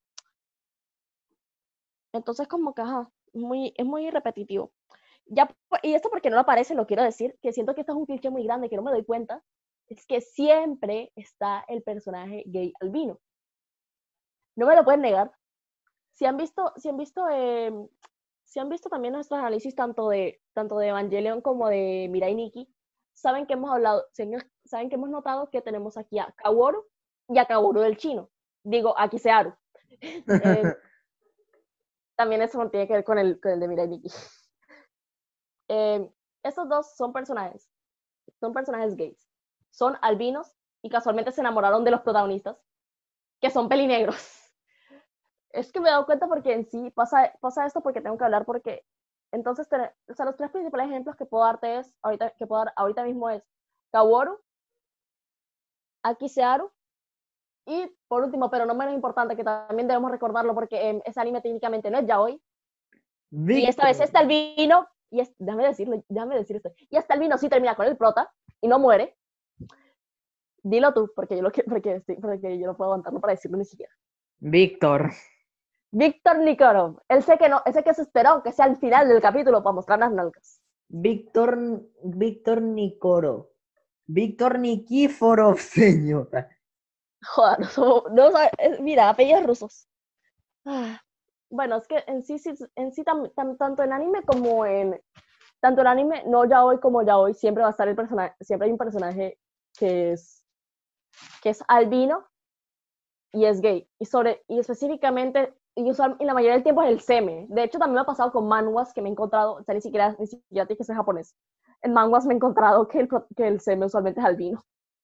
[SPEAKER 2] Entonces, como que, ajá, muy, es muy repetitivo. Ya, y esto porque no lo aparece, lo quiero decir, que siento que esto es un cliché muy grande, que no me doy cuenta, es que siempre está el personaje gay albino. No me lo pueden negar. Si han visto, si han visto, eh, si han visto también nuestros análisis tanto de, tanto de Evangelion como de Mirai Nikki, saben que hemos hablado, saben que hemos notado que tenemos aquí a Kaworu y a Kaworu del chino. Digo, a Kisearu. eh, también eso tiene que ver con el, con el de Mirai Nikki. Eh, estos dos son personajes, son personajes gays. Son albinos y casualmente se enamoraron de los protagonistas, que son pelinegros. Es que me he dado cuenta porque en sí pasa, pasa esto porque tengo que hablar porque entonces, te, o sea, los tres principales ejemplos que puedo darte es, ahorita, que puedo dar ahorita mismo es Kaworu, Akisearu y por último, pero no menos importante, que también debemos recordarlo porque eh, ese anime técnicamente no es yaoi, y esta vez
[SPEAKER 1] Víctor.
[SPEAKER 2] está el vino, y es, déjame decirlo, déjame decir esto, y hasta el vino sí termina con el prota y no muere. Dilo tú, porque yo, lo que, porque, porque yo no puedo aguantarlo para decirlo ni siquiera.
[SPEAKER 1] Víctor.
[SPEAKER 2] Víctor Nikorov, ese que, no, ese que se esperó que sea al final del capítulo para mostrar las nalgas.
[SPEAKER 1] Víctor, Víctor Nicoro. Víctor Nikiforov, señora.
[SPEAKER 2] Joder, no, no, mira, apellidos rusos. Ah, bueno, es que en sí, sí en sí tam, tam, tanto en anime como en, tanto en anime, no ya hoy como ya hoy, siempre va a estar el personaje, siempre hay un personaje que es, que es albino y es gay. Y, sobre, y específicamente, y, usual, y la mayoría del tiempo es el seme. De hecho, también me ha pasado con manhwas que me he encontrado, o sea, ni siquiera, ni siquiera tiene que ser japonés. En manhwas me he encontrado que el, que el seme usualmente es albino.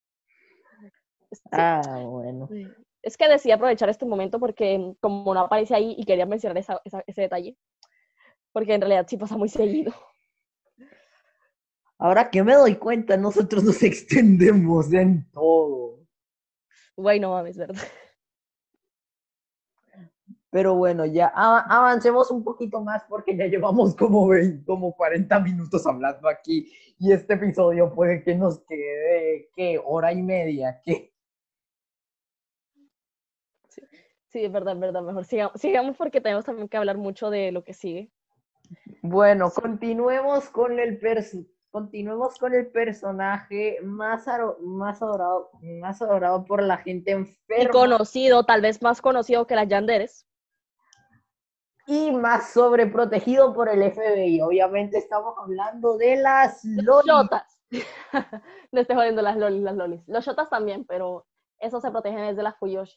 [SPEAKER 2] Sí.
[SPEAKER 1] Ah, bueno.
[SPEAKER 2] Es que decidí aprovechar este momento porque como no aparece ahí y quería mencionar esa, esa, ese detalle, porque en realidad sí pasa muy seguido.
[SPEAKER 1] Ahora que me doy cuenta, nosotros nos extendemos en todo.
[SPEAKER 2] Güey, no mames, ¿verdad?
[SPEAKER 1] Pero bueno, ya avancemos un poquito más porque ya llevamos como veinte, como cuarenta minutos hablando aquí y este episodio puede que nos quede, ¿qué? Hora y media, ¿qué?
[SPEAKER 2] Sí, sí, es verdad, es verdad. Mejor sigamos, sigamos porque tenemos también que hablar mucho de lo que sigue.
[SPEAKER 1] Bueno,
[SPEAKER 2] Sí.
[SPEAKER 1] continuemos con el pers continuemos con el personaje más, más, adorado, más adorado por la gente
[SPEAKER 2] Y
[SPEAKER 1] enferma
[SPEAKER 2] conocido, tal vez más conocido que las yanderes.
[SPEAKER 1] y más sobreprotegido por el F B I. Obviamente estamos hablando de las
[SPEAKER 2] Los
[SPEAKER 1] lolis.
[SPEAKER 2] shotas. No estoy jodiendo las lolis, las lolis. Los shotas también, pero esos se protegen desde las fuyoshis.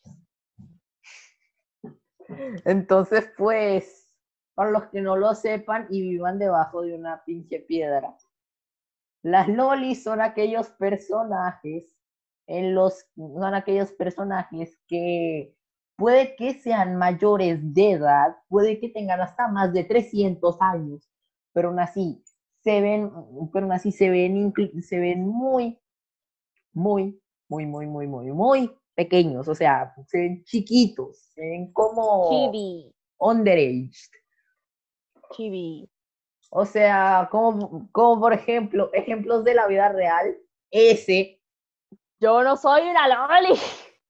[SPEAKER 1] Entonces, pues, para los que no lo sepan y vivan debajo de una pinche piedra, las lolis son aquellos personajes en los son aquellos personajes que puede que sean mayores de edad, puede que tengan hasta más de trescientos años, pero aún así se ven, pero aún así se ven, se ven muy, muy, muy, muy, muy, muy, muy pequeños, o sea, se ven chiquitos, se ven como
[SPEAKER 2] Chibi,
[SPEAKER 1] underage.
[SPEAKER 2] chibi.
[SPEAKER 1] O sea, como, como por ejemplo, ejemplos de la vida real, ese.
[SPEAKER 2] Yo no soy una loli.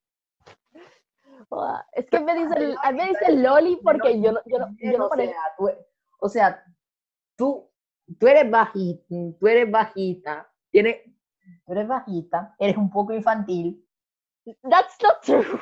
[SPEAKER 2] Es que me dicen, me dicen loli porque yo no, yo no, yo no
[SPEAKER 1] O sea,
[SPEAKER 2] parezco.
[SPEAKER 1] tú, o sea, tú, tú eres bajita, tú eres bajita, tienes, tú eres bajita, eres un poco infantil.
[SPEAKER 2] That's not true.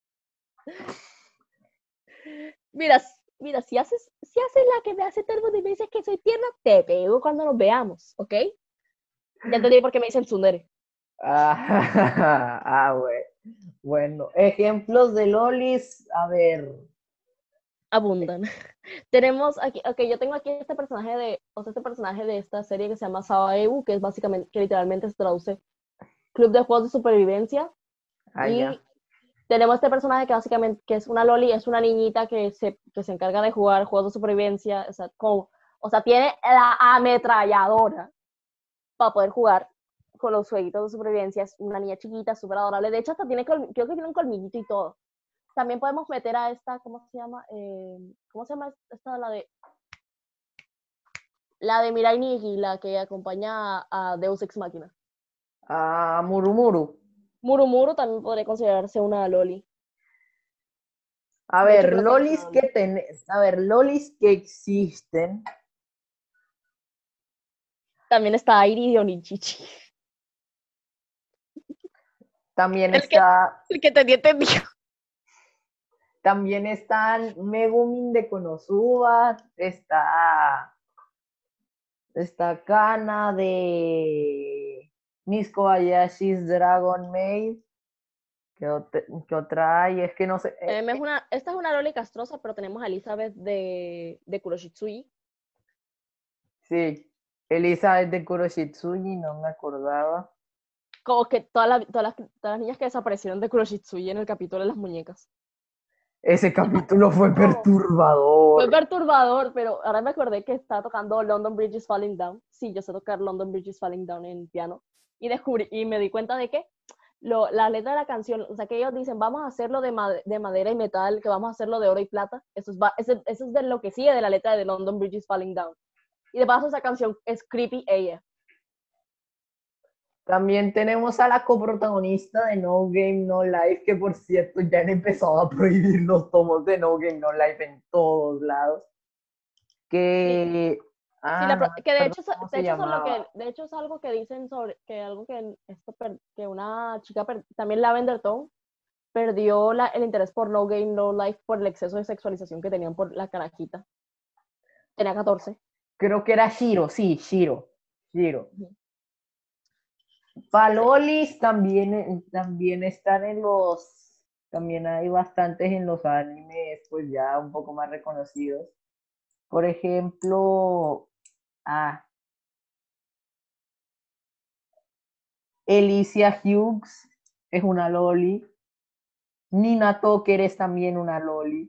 [SPEAKER 2] Mira, mira, si haces, si haces la que me hace termo y me dices que soy tierna, te pego cuando nos veamos, ¿ok? Ya te digo por qué me dicen tsundere.
[SPEAKER 1] Ah, ah, bueno. Bueno, ejemplos de lolis, a ver.
[SPEAKER 2] Abundan. Tenemos aquí, ok, yo tengo aquí este personaje de, o sea, este personaje de esta serie que se llama Sabaebu, que es básicamente, que literalmente se traduce Club de Juegos de Supervivencia.
[SPEAKER 1] Allá.
[SPEAKER 2] Y tenemos este personaje que básicamente, que es una loli, es una niñita que se, que se encarga de jugar juegos de supervivencia, o sea, como, o sea, tiene la ametralladora para poder jugar con los jueguitos de supervivencia. Es una niña chiquita, súper adorable. De hecho, hasta tiene, creo que tiene un colmillito y todo. También podemos meter a esta, ¿cómo se llama? Eh, ¿Cómo se llama esta? La de, la de Mirai Nikki, la que acompaña a, a Deus Ex Machina.
[SPEAKER 1] Ah, Murumuru.
[SPEAKER 2] Murumuru también podría considerarse una loli.
[SPEAKER 1] A
[SPEAKER 2] De hecho,
[SPEAKER 1] ver,
[SPEAKER 2] creo que es una
[SPEAKER 1] lolis
[SPEAKER 2] loli.
[SPEAKER 1] que ten... A ver, lolis que existen.
[SPEAKER 2] También está Airi de Onichichi.
[SPEAKER 1] También
[SPEAKER 2] El que,
[SPEAKER 1] está,
[SPEAKER 2] el que te entendió.
[SPEAKER 1] también están Megumin de Konosuba, está, está Kana de Miss Kobayashi's Dragon Maid. ¿Qué otra, qué otra hay? Es que no sé. eh,
[SPEAKER 2] Em, es una, esta es una loli castrosa, pero tenemos a Elizabeth de, de Kuroshitsuji.
[SPEAKER 1] sí, Elizabeth de Kuroshitsuji, no me acordaba.
[SPEAKER 2] Como que todas las, todas, las, todas las niñas que desaparecieron de Kuroshitsuji en el capítulo de las muñecas.
[SPEAKER 1] Ese capítulo fue
[SPEAKER 2] No, fue
[SPEAKER 1] perturbador.
[SPEAKER 2] perturbador, pero ahora me acordé que está tocando London Bridge is Falling Down. Sí, yo sé tocar London Bridge is Falling Down en piano. Y descubrí, y me di cuenta de que lo, la letra de la canción, o sea, que ellos dicen, vamos a hacerlo de, ma de madera y metal, que vamos a hacerlo de oro y plata. Eso es, eso, eso es de lo que sigue de la letra de London Bridge is Falling Down. Y de paso, esa canción es creepy ella.
[SPEAKER 1] También tenemos a la coprotagonista de No Game No Life, que por cierto ya han empezado a prohibir los tomos de No Game No Life en todos lados.
[SPEAKER 2] Sí,
[SPEAKER 1] Que,
[SPEAKER 2] sí,
[SPEAKER 1] ah,
[SPEAKER 2] la,
[SPEAKER 1] no me
[SPEAKER 2] que de
[SPEAKER 1] acuerdo
[SPEAKER 2] hecho,
[SPEAKER 1] cómo
[SPEAKER 2] de
[SPEAKER 1] se
[SPEAKER 2] hecho, eso es lo
[SPEAKER 1] llamaba.
[SPEAKER 2] que, de hecho es algo que dicen sobre, que algo que, esto, que una chica, también Lavender Tone, perdió la, el interés por No Game, No Life por el exceso de sexualización que tenían por la carajita. Tenía catorce.
[SPEAKER 1] Creo que era Shiro, sí, Shiro. Shiro.
[SPEAKER 2] Uh-huh. Sí.
[SPEAKER 1] Palolis también, también están en los, también hay bastantes en los animes, pues ya un poco más reconocidos. Por ejemplo, ah, Alicia Hughes es una loli. Nina Tucker es también una loli.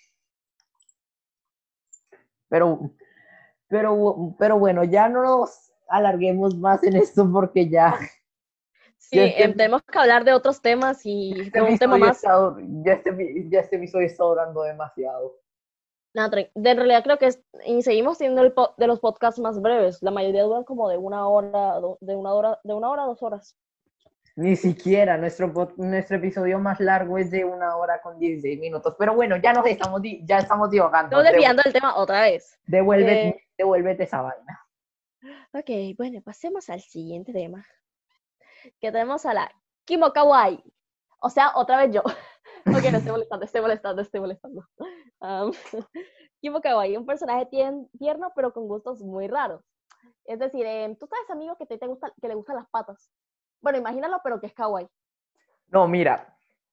[SPEAKER 1] Pero, pero, pero bueno, ya no nos alarguemos más en esto porque ya,
[SPEAKER 2] Sí,
[SPEAKER 1] ya,
[SPEAKER 2] eh,
[SPEAKER 1] este,
[SPEAKER 2] tenemos que hablar de otros temas y
[SPEAKER 1] este
[SPEAKER 2] fue un tema
[SPEAKER 1] episodio
[SPEAKER 2] más.
[SPEAKER 1] está, ya, este, ya este episodio está durando demasiado.
[SPEAKER 2] Nada, de en realidad creo que es, y seguimos siendo el po, de los podcasts más breves. La mayoría duran como de una hora, de una hora, de una hora a dos horas.
[SPEAKER 1] Ni siquiera, nuestro, nuestro episodio más largo es de una hora con dieciséis minutos. Pero bueno, ya nos estamos, ya estamos divagando.
[SPEAKER 2] Estamos desviando el tema otra vez.
[SPEAKER 1] Devuélvete,
[SPEAKER 2] Eh,
[SPEAKER 1] devuélvete esa vaina.
[SPEAKER 2] ok, bueno, pasemos al siguiente tema. Que tenemos a la Kimo Kawaii. O sea, otra vez yo. Ok, no estoy molestando, estoy molestando, estoy molestando. Um, Kimo Kawaii, un personaje tien, tierno, pero con gustos muy raros. Es decir, eh, tú sabes, amigo, que, te, te gusta, que le gustan las patas. Bueno, imagínalo, pero que es kawaii.
[SPEAKER 1] No, mira,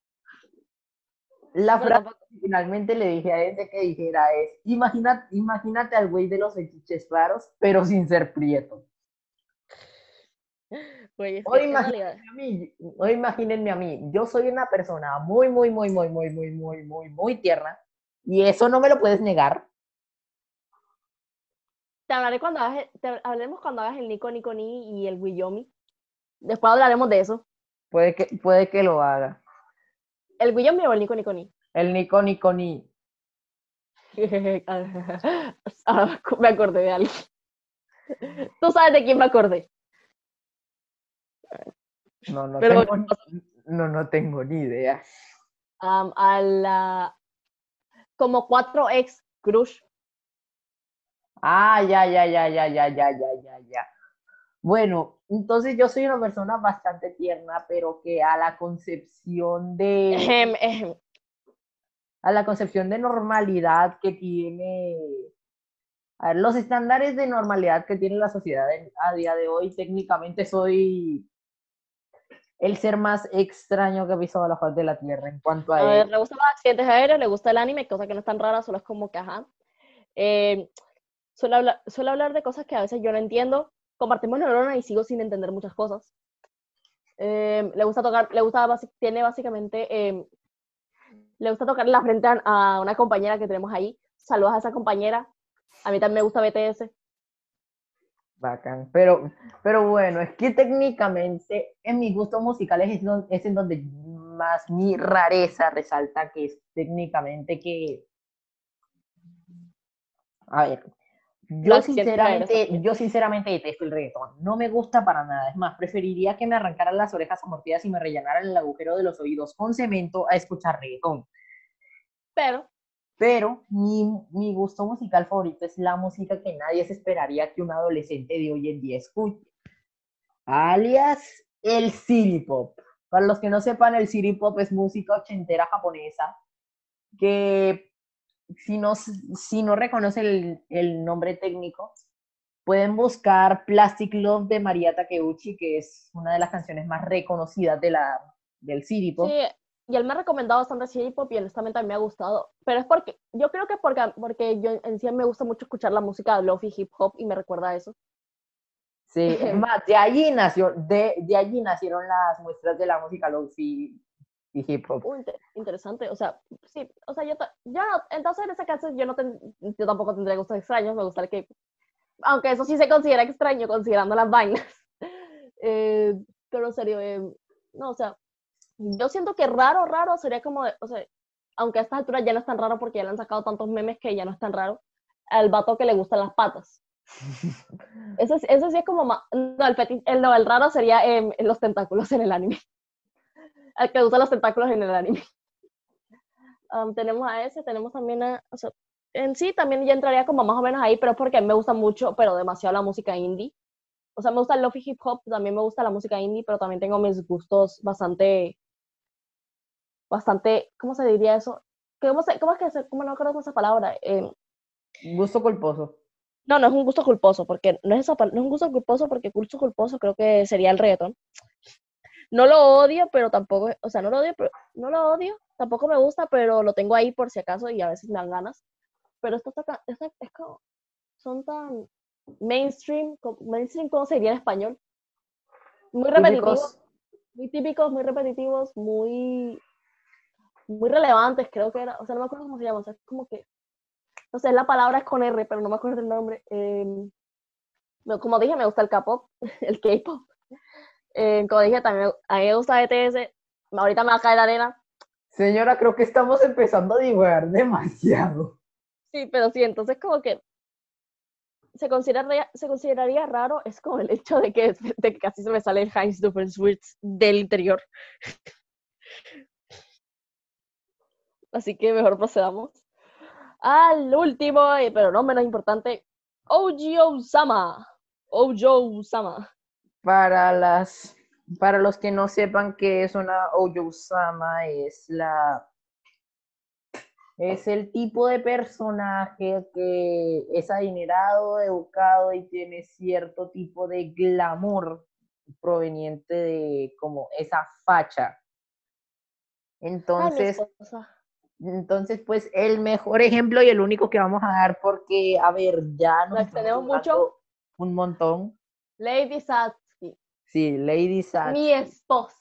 [SPEAKER 1] la
[SPEAKER 2] Pero
[SPEAKER 1] frase
[SPEAKER 2] tampoco.
[SPEAKER 1] que finalmente le dije a ese que dijera es, imagina, imagínate al güey de los fetiches raros, pero sin ser prieto.
[SPEAKER 2] Güey, es
[SPEAKER 1] O
[SPEAKER 2] que es que en realidad.
[SPEAKER 1] imagínenme a mí, o imagínense a mí, yo soy una persona muy, muy, muy, muy, muy, muy, muy, muy, muy tierna, y eso no me lo puedes negar.
[SPEAKER 2] Te hablaré cuando hagas, te hablaremos cuando hagas el Nico Nico Ni y el Wiyomi. Después hablaremos de eso.
[SPEAKER 1] Puede que, puede que lo haga.
[SPEAKER 2] ¿El Wiyomi o el Nico Nico Ni?
[SPEAKER 1] El Nico Nico Ni.
[SPEAKER 2] Ahora me acordé de alguien. Tú sabes de quién me acordé.
[SPEAKER 1] No, no
[SPEAKER 2] Pero bueno,
[SPEAKER 1] tengo, no, no tengo ni idea.
[SPEAKER 2] um, a la. Como cuatro ex crush.
[SPEAKER 1] Ah, ya, ya, ya, ya, ya, ya, ya, ya, ya. Bueno, entonces yo soy una persona bastante tierna, pero que a la concepción de,
[SPEAKER 2] Ejem, ejem.
[SPEAKER 1] a la concepción de normalidad que tiene, a ver, los estándares de normalidad que tiene la sociedad en- a día de hoy, técnicamente soy el ser más extraño que ha pisado la faz de la Tierra en cuanto a
[SPEAKER 2] A
[SPEAKER 1] él.
[SPEAKER 2] ver, le gustan los accidentes aéreos, le gusta el anime, cosa que no es tan rara, solo es como que, ajá. Eh, suele, hablar, suele hablar de cosas que a veces yo no entiendo. Compartimos neuronas y sigo sin entender muchas cosas. Eh, le gusta tocar, le gusta, tiene básicamente, eh, le gusta tocar la frente a una compañera que tenemos ahí. Saludos a esa compañera. A mí también me gusta B T S.
[SPEAKER 1] Bacán. Pero, pero bueno, es que técnicamente en mis gustos musicales es, don- es en donde más mi rareza resalta, que es técnicamente que, a ver, Yo
[SPEAKER 2] No, ¿quién te iba a dar esa
[SPEAKER 1] sinceramente,
[SPEAKER 2] opinión?
[SPEAKER 1] yo sinceramente detesto el reggaetón. No me gusta para nada. Es más, preferiría que me arrancaran las orejas amortidas y me rellenaran el agujero de los oídos con cemento a escuchar reggaetón.
[SPEAKER 2] Pero,
[SPEAKER 1] Pero mi, mi gusto musical favorito es la música que nadie se esperaría que un adolescente de hoy en día escuche, alias el City Pop. Para los que no sepan, el City Pop es música ochentera japonesa que si no, si no reconocen el, el nombre técnico, pueden buscar Plastic Love de María Takeuchi, que es una de las canciones más reconocidas de la, del City
[SPEAKER 2] sí,
[SPEAKER 1] Pop.
[SPEAKER 2] y él me ha recomendado bastante K-pop y honestamente a mí me ha gustado. Pero es porque, yo creo que porque, porque yo en sí me gusta mucho escuchar la música de Lofi Hip Hop y me recuerda a eso.
[SPEAKER 1] Sí, es más, de allí, nació, de, de allí nacieron las muestras de la música lofi y hip hop.
[SPEAKER 2] Uh, inter interesante, o sea, sí, o sea, yo, yo no, entonces en ese caso yo no ten, yo tampoco tendría gustos extraños, me gusta el K-pop. Aunque eso sí se considera extraño considerando las vainas. eh, pero en serio, eh, no, o sea, yo siento que raro, raro sería como, de, o sea, aunque a estas alturas ya no es tan raro porque ya le han sacado tantos memes que ya no es tan raro, al vato que le gustan las patas. Eso, eso sí es como más, no, el, fetiche, el, no, el raro sería eh, los tentáculos en el anime. Al que usa los tentáculos en el anime. Um, tenemos a ese, tenemos también a, o sea, en sí también ya entraría como más o menos ahí, pero es porque a mí me gusta mucho, pero demasiado la música indie. O sea, me gusta el lofi hip hop, también me gusta la música indie, pero también tengo mis gustos bastante, bastante, ¿cómo se diría eso? ¿Cómo, se, cómo es que se, cómo no creo esa palabra? Eh,
[SPEAKER 1] Gusto culposo.
[SPEAKER 2] no, no es un gusto culposo, porque no es, esa, no es un gusto culposo, porque gusto culposo creo que sería el reggaetón. No lo odio, pero tampoco, o sea, no lo odio, pero no lo odio, tampoco me gusta, pero lo tengo ahí por si acaso y a veces me dan ganas. Pero esto está, esto es como, son tan mainstream, mainstream, ¿cómo sería en español? Muy repetitivos,
[SPEAKER 1] Típicos.
[SPEAKER 2] muy típicos, muy repetitivos, muy, muy relevantes, creo que era, o sea, no me acuerdo cómo se llama, o sea, es como que, no sé, la palabra es con R, pero no me acuerdo el nombre. Eh, no, como dije, me gusta el K-pop, el K-pop. Eh, como dije, también a mí me gusta B T S, ahorita me va a caer arena.
[SPEAKER 1] Señora, creo que estamos empezando a divagar demasiado.
[SPEAKER 2] Sí, pero sí, entonces como que se consideraría, se consideraría raro, es como el hecho de que, de que casi se me sale el Heinz Doofenshmirtz del interior. Así que mejor procedamos al último, pero no menos importante, Ojo-sama. Ojo-sama.
[SPEAKER 1] Para las, para los que no sepan qué es una Ojo-sama, es la es el tipo de personaje que es adinerado, educado y tiene cierto tipo de glamour proveniente de como esa facha.
[SPEAKER 2] Ay, mi
[SPEAKER 1] Entonces,
[SPEAKER 2] esposa.
[SPEAKER 1] entonces, pues el mejor ejemplo y el único que vamos a dar porque, a ver, ya nos
[SPEAKER 2] Lo
[SPEAKER 1] estamos
[SPEAKER 2] extendemos mucho.
[SPEAKER 1] jugando un montón.
[SPEAKER 2] Lady Satsuki.
[SPEAKER 1] Sí, Lady
[SPEAKER 2] Mi
[SPEAKER 1] Satsuki.
[SPEAKER 2] esposa.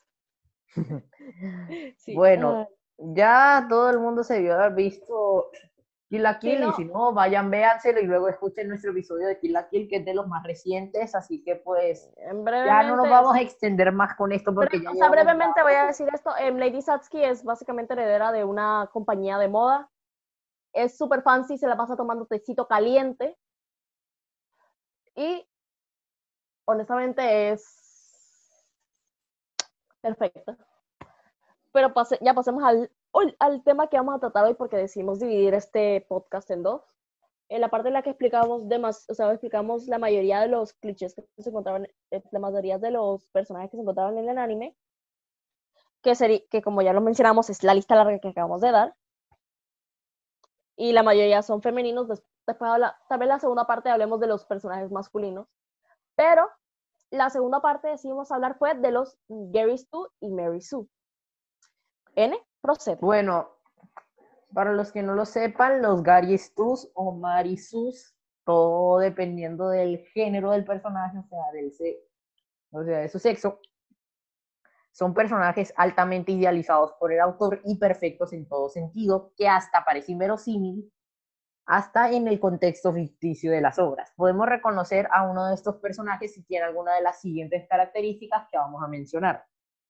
[SPEAKER 2] Sí.
[SPEAKER 1] Bueno,
[SPEAKER 2] Uh,
[SPEAKER 1] ya todo el mundo se debió haber visto Kill la
[SPEAKER 2] sí,
[SPEAKER 1] Kill y si
[SPEAKER 2] no.
[SPEAKER 1] no, vayan, véanselo y luego escuchen nuestro episodio de Kill la Kill que es de los más recientes, así que pues ya no nos
[SPEAKER 2] Brevemente,
[SPEAKER 1] vamos a extender más con esto
[SPEAKER 2] bre
[SPEAKER 1] porque ya
[SPEAKER 2] o sea,
[SPEAKER 1] llevamos ya
[SPEAKER 2] brevemente voy a
[SPEAKER 1] mucho.
[SPEAKER 2] decir esto. Eh, Lady Satsuki es básicamente heredera de una compañía de moda. Es súper fancy, se la pasa tomando tecito caliente. Y honestamente es perfecta. Pero pase, ya pasemos al, al tema que vamos a tratar hoy porque decidimos dividir este podcast en dos. En la parte en la que explicamos demás, o sea, explicamos la mayoría de los clichés que se encontraban, la mayoría de los personajes que se encontraban en el anime, que, sería, que como ya lo mencionamos es la lista larga que acabamos de dar, y la mayoría son femeninos. Después habla, tal vez la segunda parte hablemos de los personajes masculinos, pero la segunda parte decidimos hablar fue de los Gary Stu y Mary Sue. N, procede.
[SPEAKER 1] Bueno, para los que no lo sepan, los Garistus o Marisus, todo dependiendo del género del personaje, o sea, del se o sea, de su sexo, son personajes altamente idealizados por el autor y perfectos en todo sentido, que hasta parece inverosímil, hasta en el contexto ficticio de las obras. Podemos reconocer a uno de estos personajes si tiene alguna de las siguientes características que vamos a mencionar.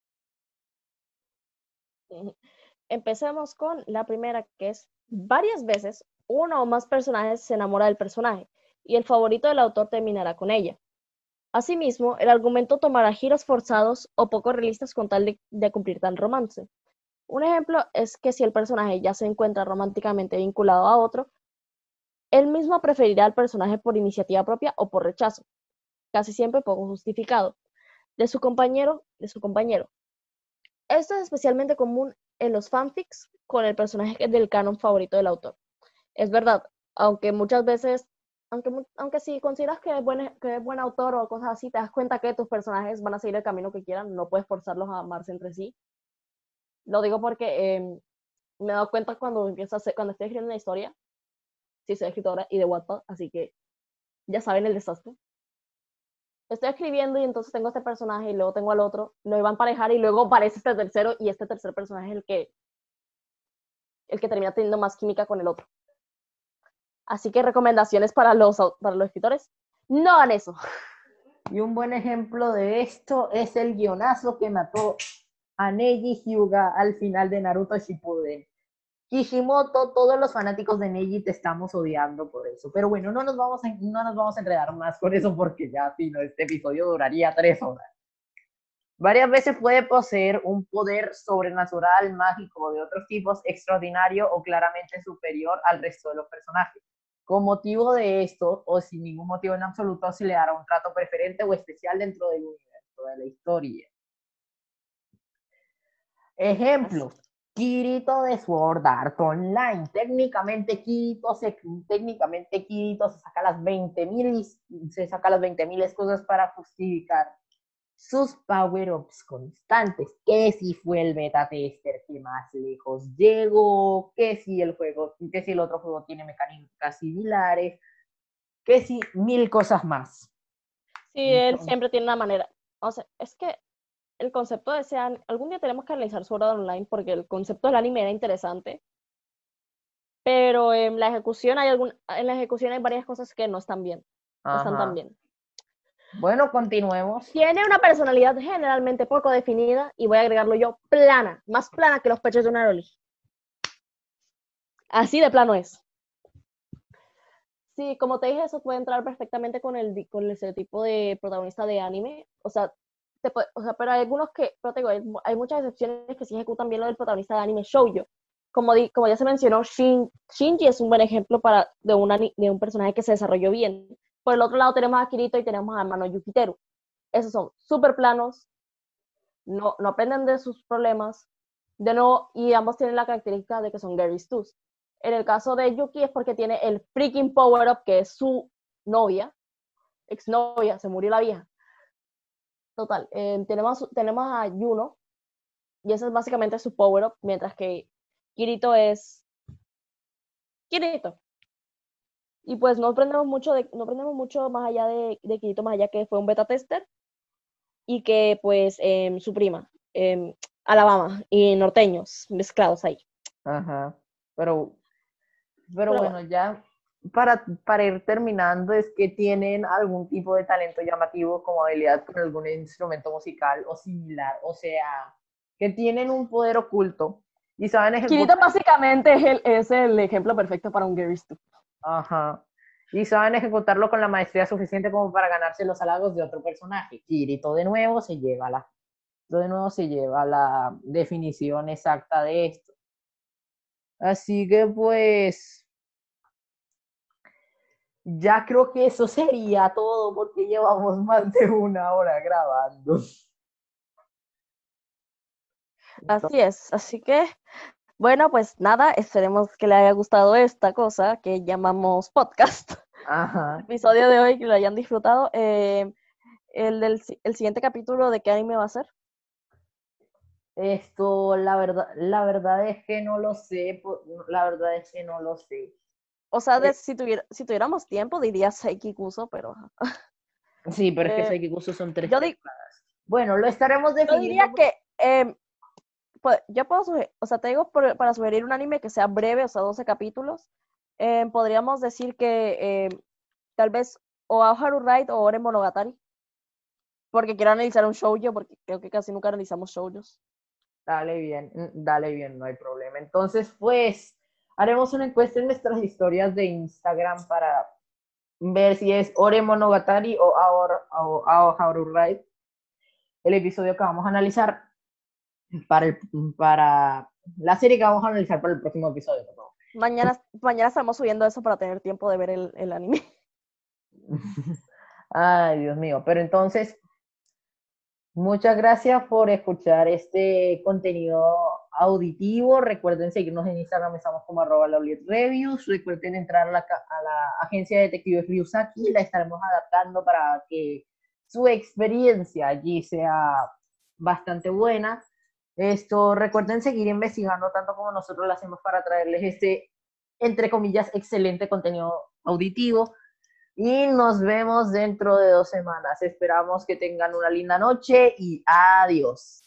[SPEAKER 2] Empecemos con la primera, que es varias veces uno o más personajes se enamora del personaje. y el favorito del autor terminará con ella. Asimismo, el argumento tomará giros forzados o poco realistas con tal de, de cumplir tal romance. Un ejemplo es que si el personaje ya se encuentra románticamente vinculado a otro, él mismo preferirá al personaje por iniciativa propia o por rechazo, casi siempre poco justificado, de su compañero, de su compañero. Esto es especialmente común en los fanfics con el personaje del canon favorito del autor. Es verdad, aunque muchas veces, aunque, aunque si consideras que es, buen, que es buen autor o cosas así, te das cuenta que tus personajes van a seguir el camino que quieran, no puedes forzarlos a amarse entre sí. Lo digo porque eh, me he dado cuenta cuando empiezo a hacer, cuando estoy escribiendo una historia, sí soy escritora y de Wattpad, así que ya saben el desastre. Estoy escribiendo y entonces tengo este personaje y luego tengo al otro, lo iban a emparejar y luego aparece este tercero y este tercer personaje es el que, el que termina teniendo más química con el otro. Así que recomendaciones para los, para los escritores, no hagan eso.
[SPEAKER 1] Y un buen ejemplo de esto es el guionazo que mató a Neji Hyuga al final de Naruto Shippuden. Kishimoto, todos los fanáticos de Neji te estamos odiando por eso. Pero bueno, no nos vamos a, no nos vamos a enredar más con eso porque ya, si no, este episodio duraría tres horas. Varias veces puede poseer un poder sobrenatural, mágico o de otros tipos extraordinario o claramente superior al resto de los personajes. Con motivo de esto, o sin ningún motivo en absoluto, se le dará un trato preferente o especial dentro del universo de la historia. Ejemplo, Kirito de Sword Art Online. Técnicamente Kirito se, técnicamente Kirito se saca las veinte mil se saca las veinte mil excusas para justificar sus power-ups constantes, que si fue el beta tester que más lejos llegó, que si el juego, que si el otro juego tiene mecánicas similares, que si mil cosas más.
[SPEAKER 2] Sí, él siempre tiene una manera. O sea, es que el concepto de ese anime, algún día tenemos que analizar Sword Art Online porque el concepto del anime era interesante, pero en la ejecución hay algún, en la ejecución hay varias cosas que no están bien, no están tan bien.
[SPEAKER 1] Bueno, continuemos.
[SPEAKER 2] Tiene una personalidad generalmente poco definida y voy a agregarlo yo, plana, más plana que los pechos de una Loli. Así de plano es. Sí, como te dije, eso puede entrar perfectamente con el, con el estereotipo de protagonista de anime. O sea, te puede, o sea, pero hay algunos que, pero te digo, hay, hay muchas excepciones que sí ejecutan bien lo del protagonista de anime shoujo. Como, di, como ya se mencionó, Shin, Shinji es un buen ejemplo para, de, una, de un personaje que se desarrolló bien. Por el otro lado tenemos a Kirito y tenemos a Mano Yukiteru. Esos son súper planos, no, no aprenden de sus problemas, de no, y ambos tienen la característica de que son Gary Stu's. En el caso de Yuki es porque tiene el freaking power-up, que es su novia, exnovia, se murió la vieja. Total, eh, tenemos, tenemos a Yuno, y ese es básicamente su power-up, mientras que Kirito es Kirito. Y pues no aprendemos mucho, de, no aprendemos mucho más allá de, de Kirito, más allá que fue un beta tester, y que pues eh, su prima, eh, Alabama, y norteños mezclados ahí.
[SPEAKER 1] Ajá, pero, pero, pero bueno, bueno, ya para, para ir terminando, es que tienen algún tipo de talento llamativo como habilidad con algún instrumento musical o similar, o sea, que tienen un poder oculto y saben ejecutar.
[SPEAKER 2] Kirito básicamente es el, es el ejemplo perfecto para un Gary Stu.
[SPEAKER 1] Ajá. Y saben ejecutarlo con la maestría suficiente como para ganarse los halagos de otro personaje. Kirito de nuevo se lleva la, de nuevo se lleva la definición exacta de esto. Así que pues ya creo que eso sería todo porque llevamos más de una hora grabando.
[SPEAKER 2] Así es, así que bueno, pues nada, esperemos que le haya gustado esta cosa que llamamos podcast.
[SPEAKER 1] Ajá.
[SPEAKER 2] El episodio de hoy, que lo hayan disfrutado. Eh, el, del, el siguiente capítulo, ¿de qué anime va a ser?
[SPEAKER 1] Esto, la verdad, la verdad es que no lo sé, la verdad es que no lo sé.
[SPEAKER 2] O sea, de, si, tuviera, si tuviéramos tiempo, diría Seiki Kuso, pero...
[SPEAKER 1] Sí, pero es que Seiki Kuso son tres
[SPEAKER 2] yo
[SPEAKER 1] temporadas. Bueno, lo estaremos definiendo.
[SPEAKER 2] Yo diría que, eh, pues, yo puedo sugerir, o sea, te digo por, para sugerir un anime que sea breve, o sea, doce capítulos, eh, podríamos decir que eh, tal vez o Aoharu Ride o Ore Monogatari, porque quiero analizar un shoujo, porque creo que casi nunca analizamos shoujos.
[SPEAKER 1] Dale bien, dale bien, no hay problema. Entonces, pues, haremos una encuesta en nuestras historias de Instagram para ver si es Ore Monogatari o Ao, Ao, Ao Haru Ride, el episodio que vamos a analizar para, el, para la serie que vamos a analizar para el próximo episodio. ¿No?
[SPEAKER 2] Mañana, mañana estamos subiendo eso para tener tiempo de ver el, el anime.
[SPEAKER 1] Ay, Dios mío. Pero entonces, muchas gracias por escuchar este contenido auditivo. Recuerden seguirnos en Instagram, estamos como arroba Reviews. Recuerden entrar a la, a la agencia de detectives Ryusaki, la estaremos adaptando para que su experiencia allí sea bastante buena. Esto, recuerden seguir investigando tanto como nosotros lo hacemos para traerles este, entre comillas, excelente contenido auditivo. Y nos vemos dentro de dos semanas. Esperamos que tengan una linda noche y adiós.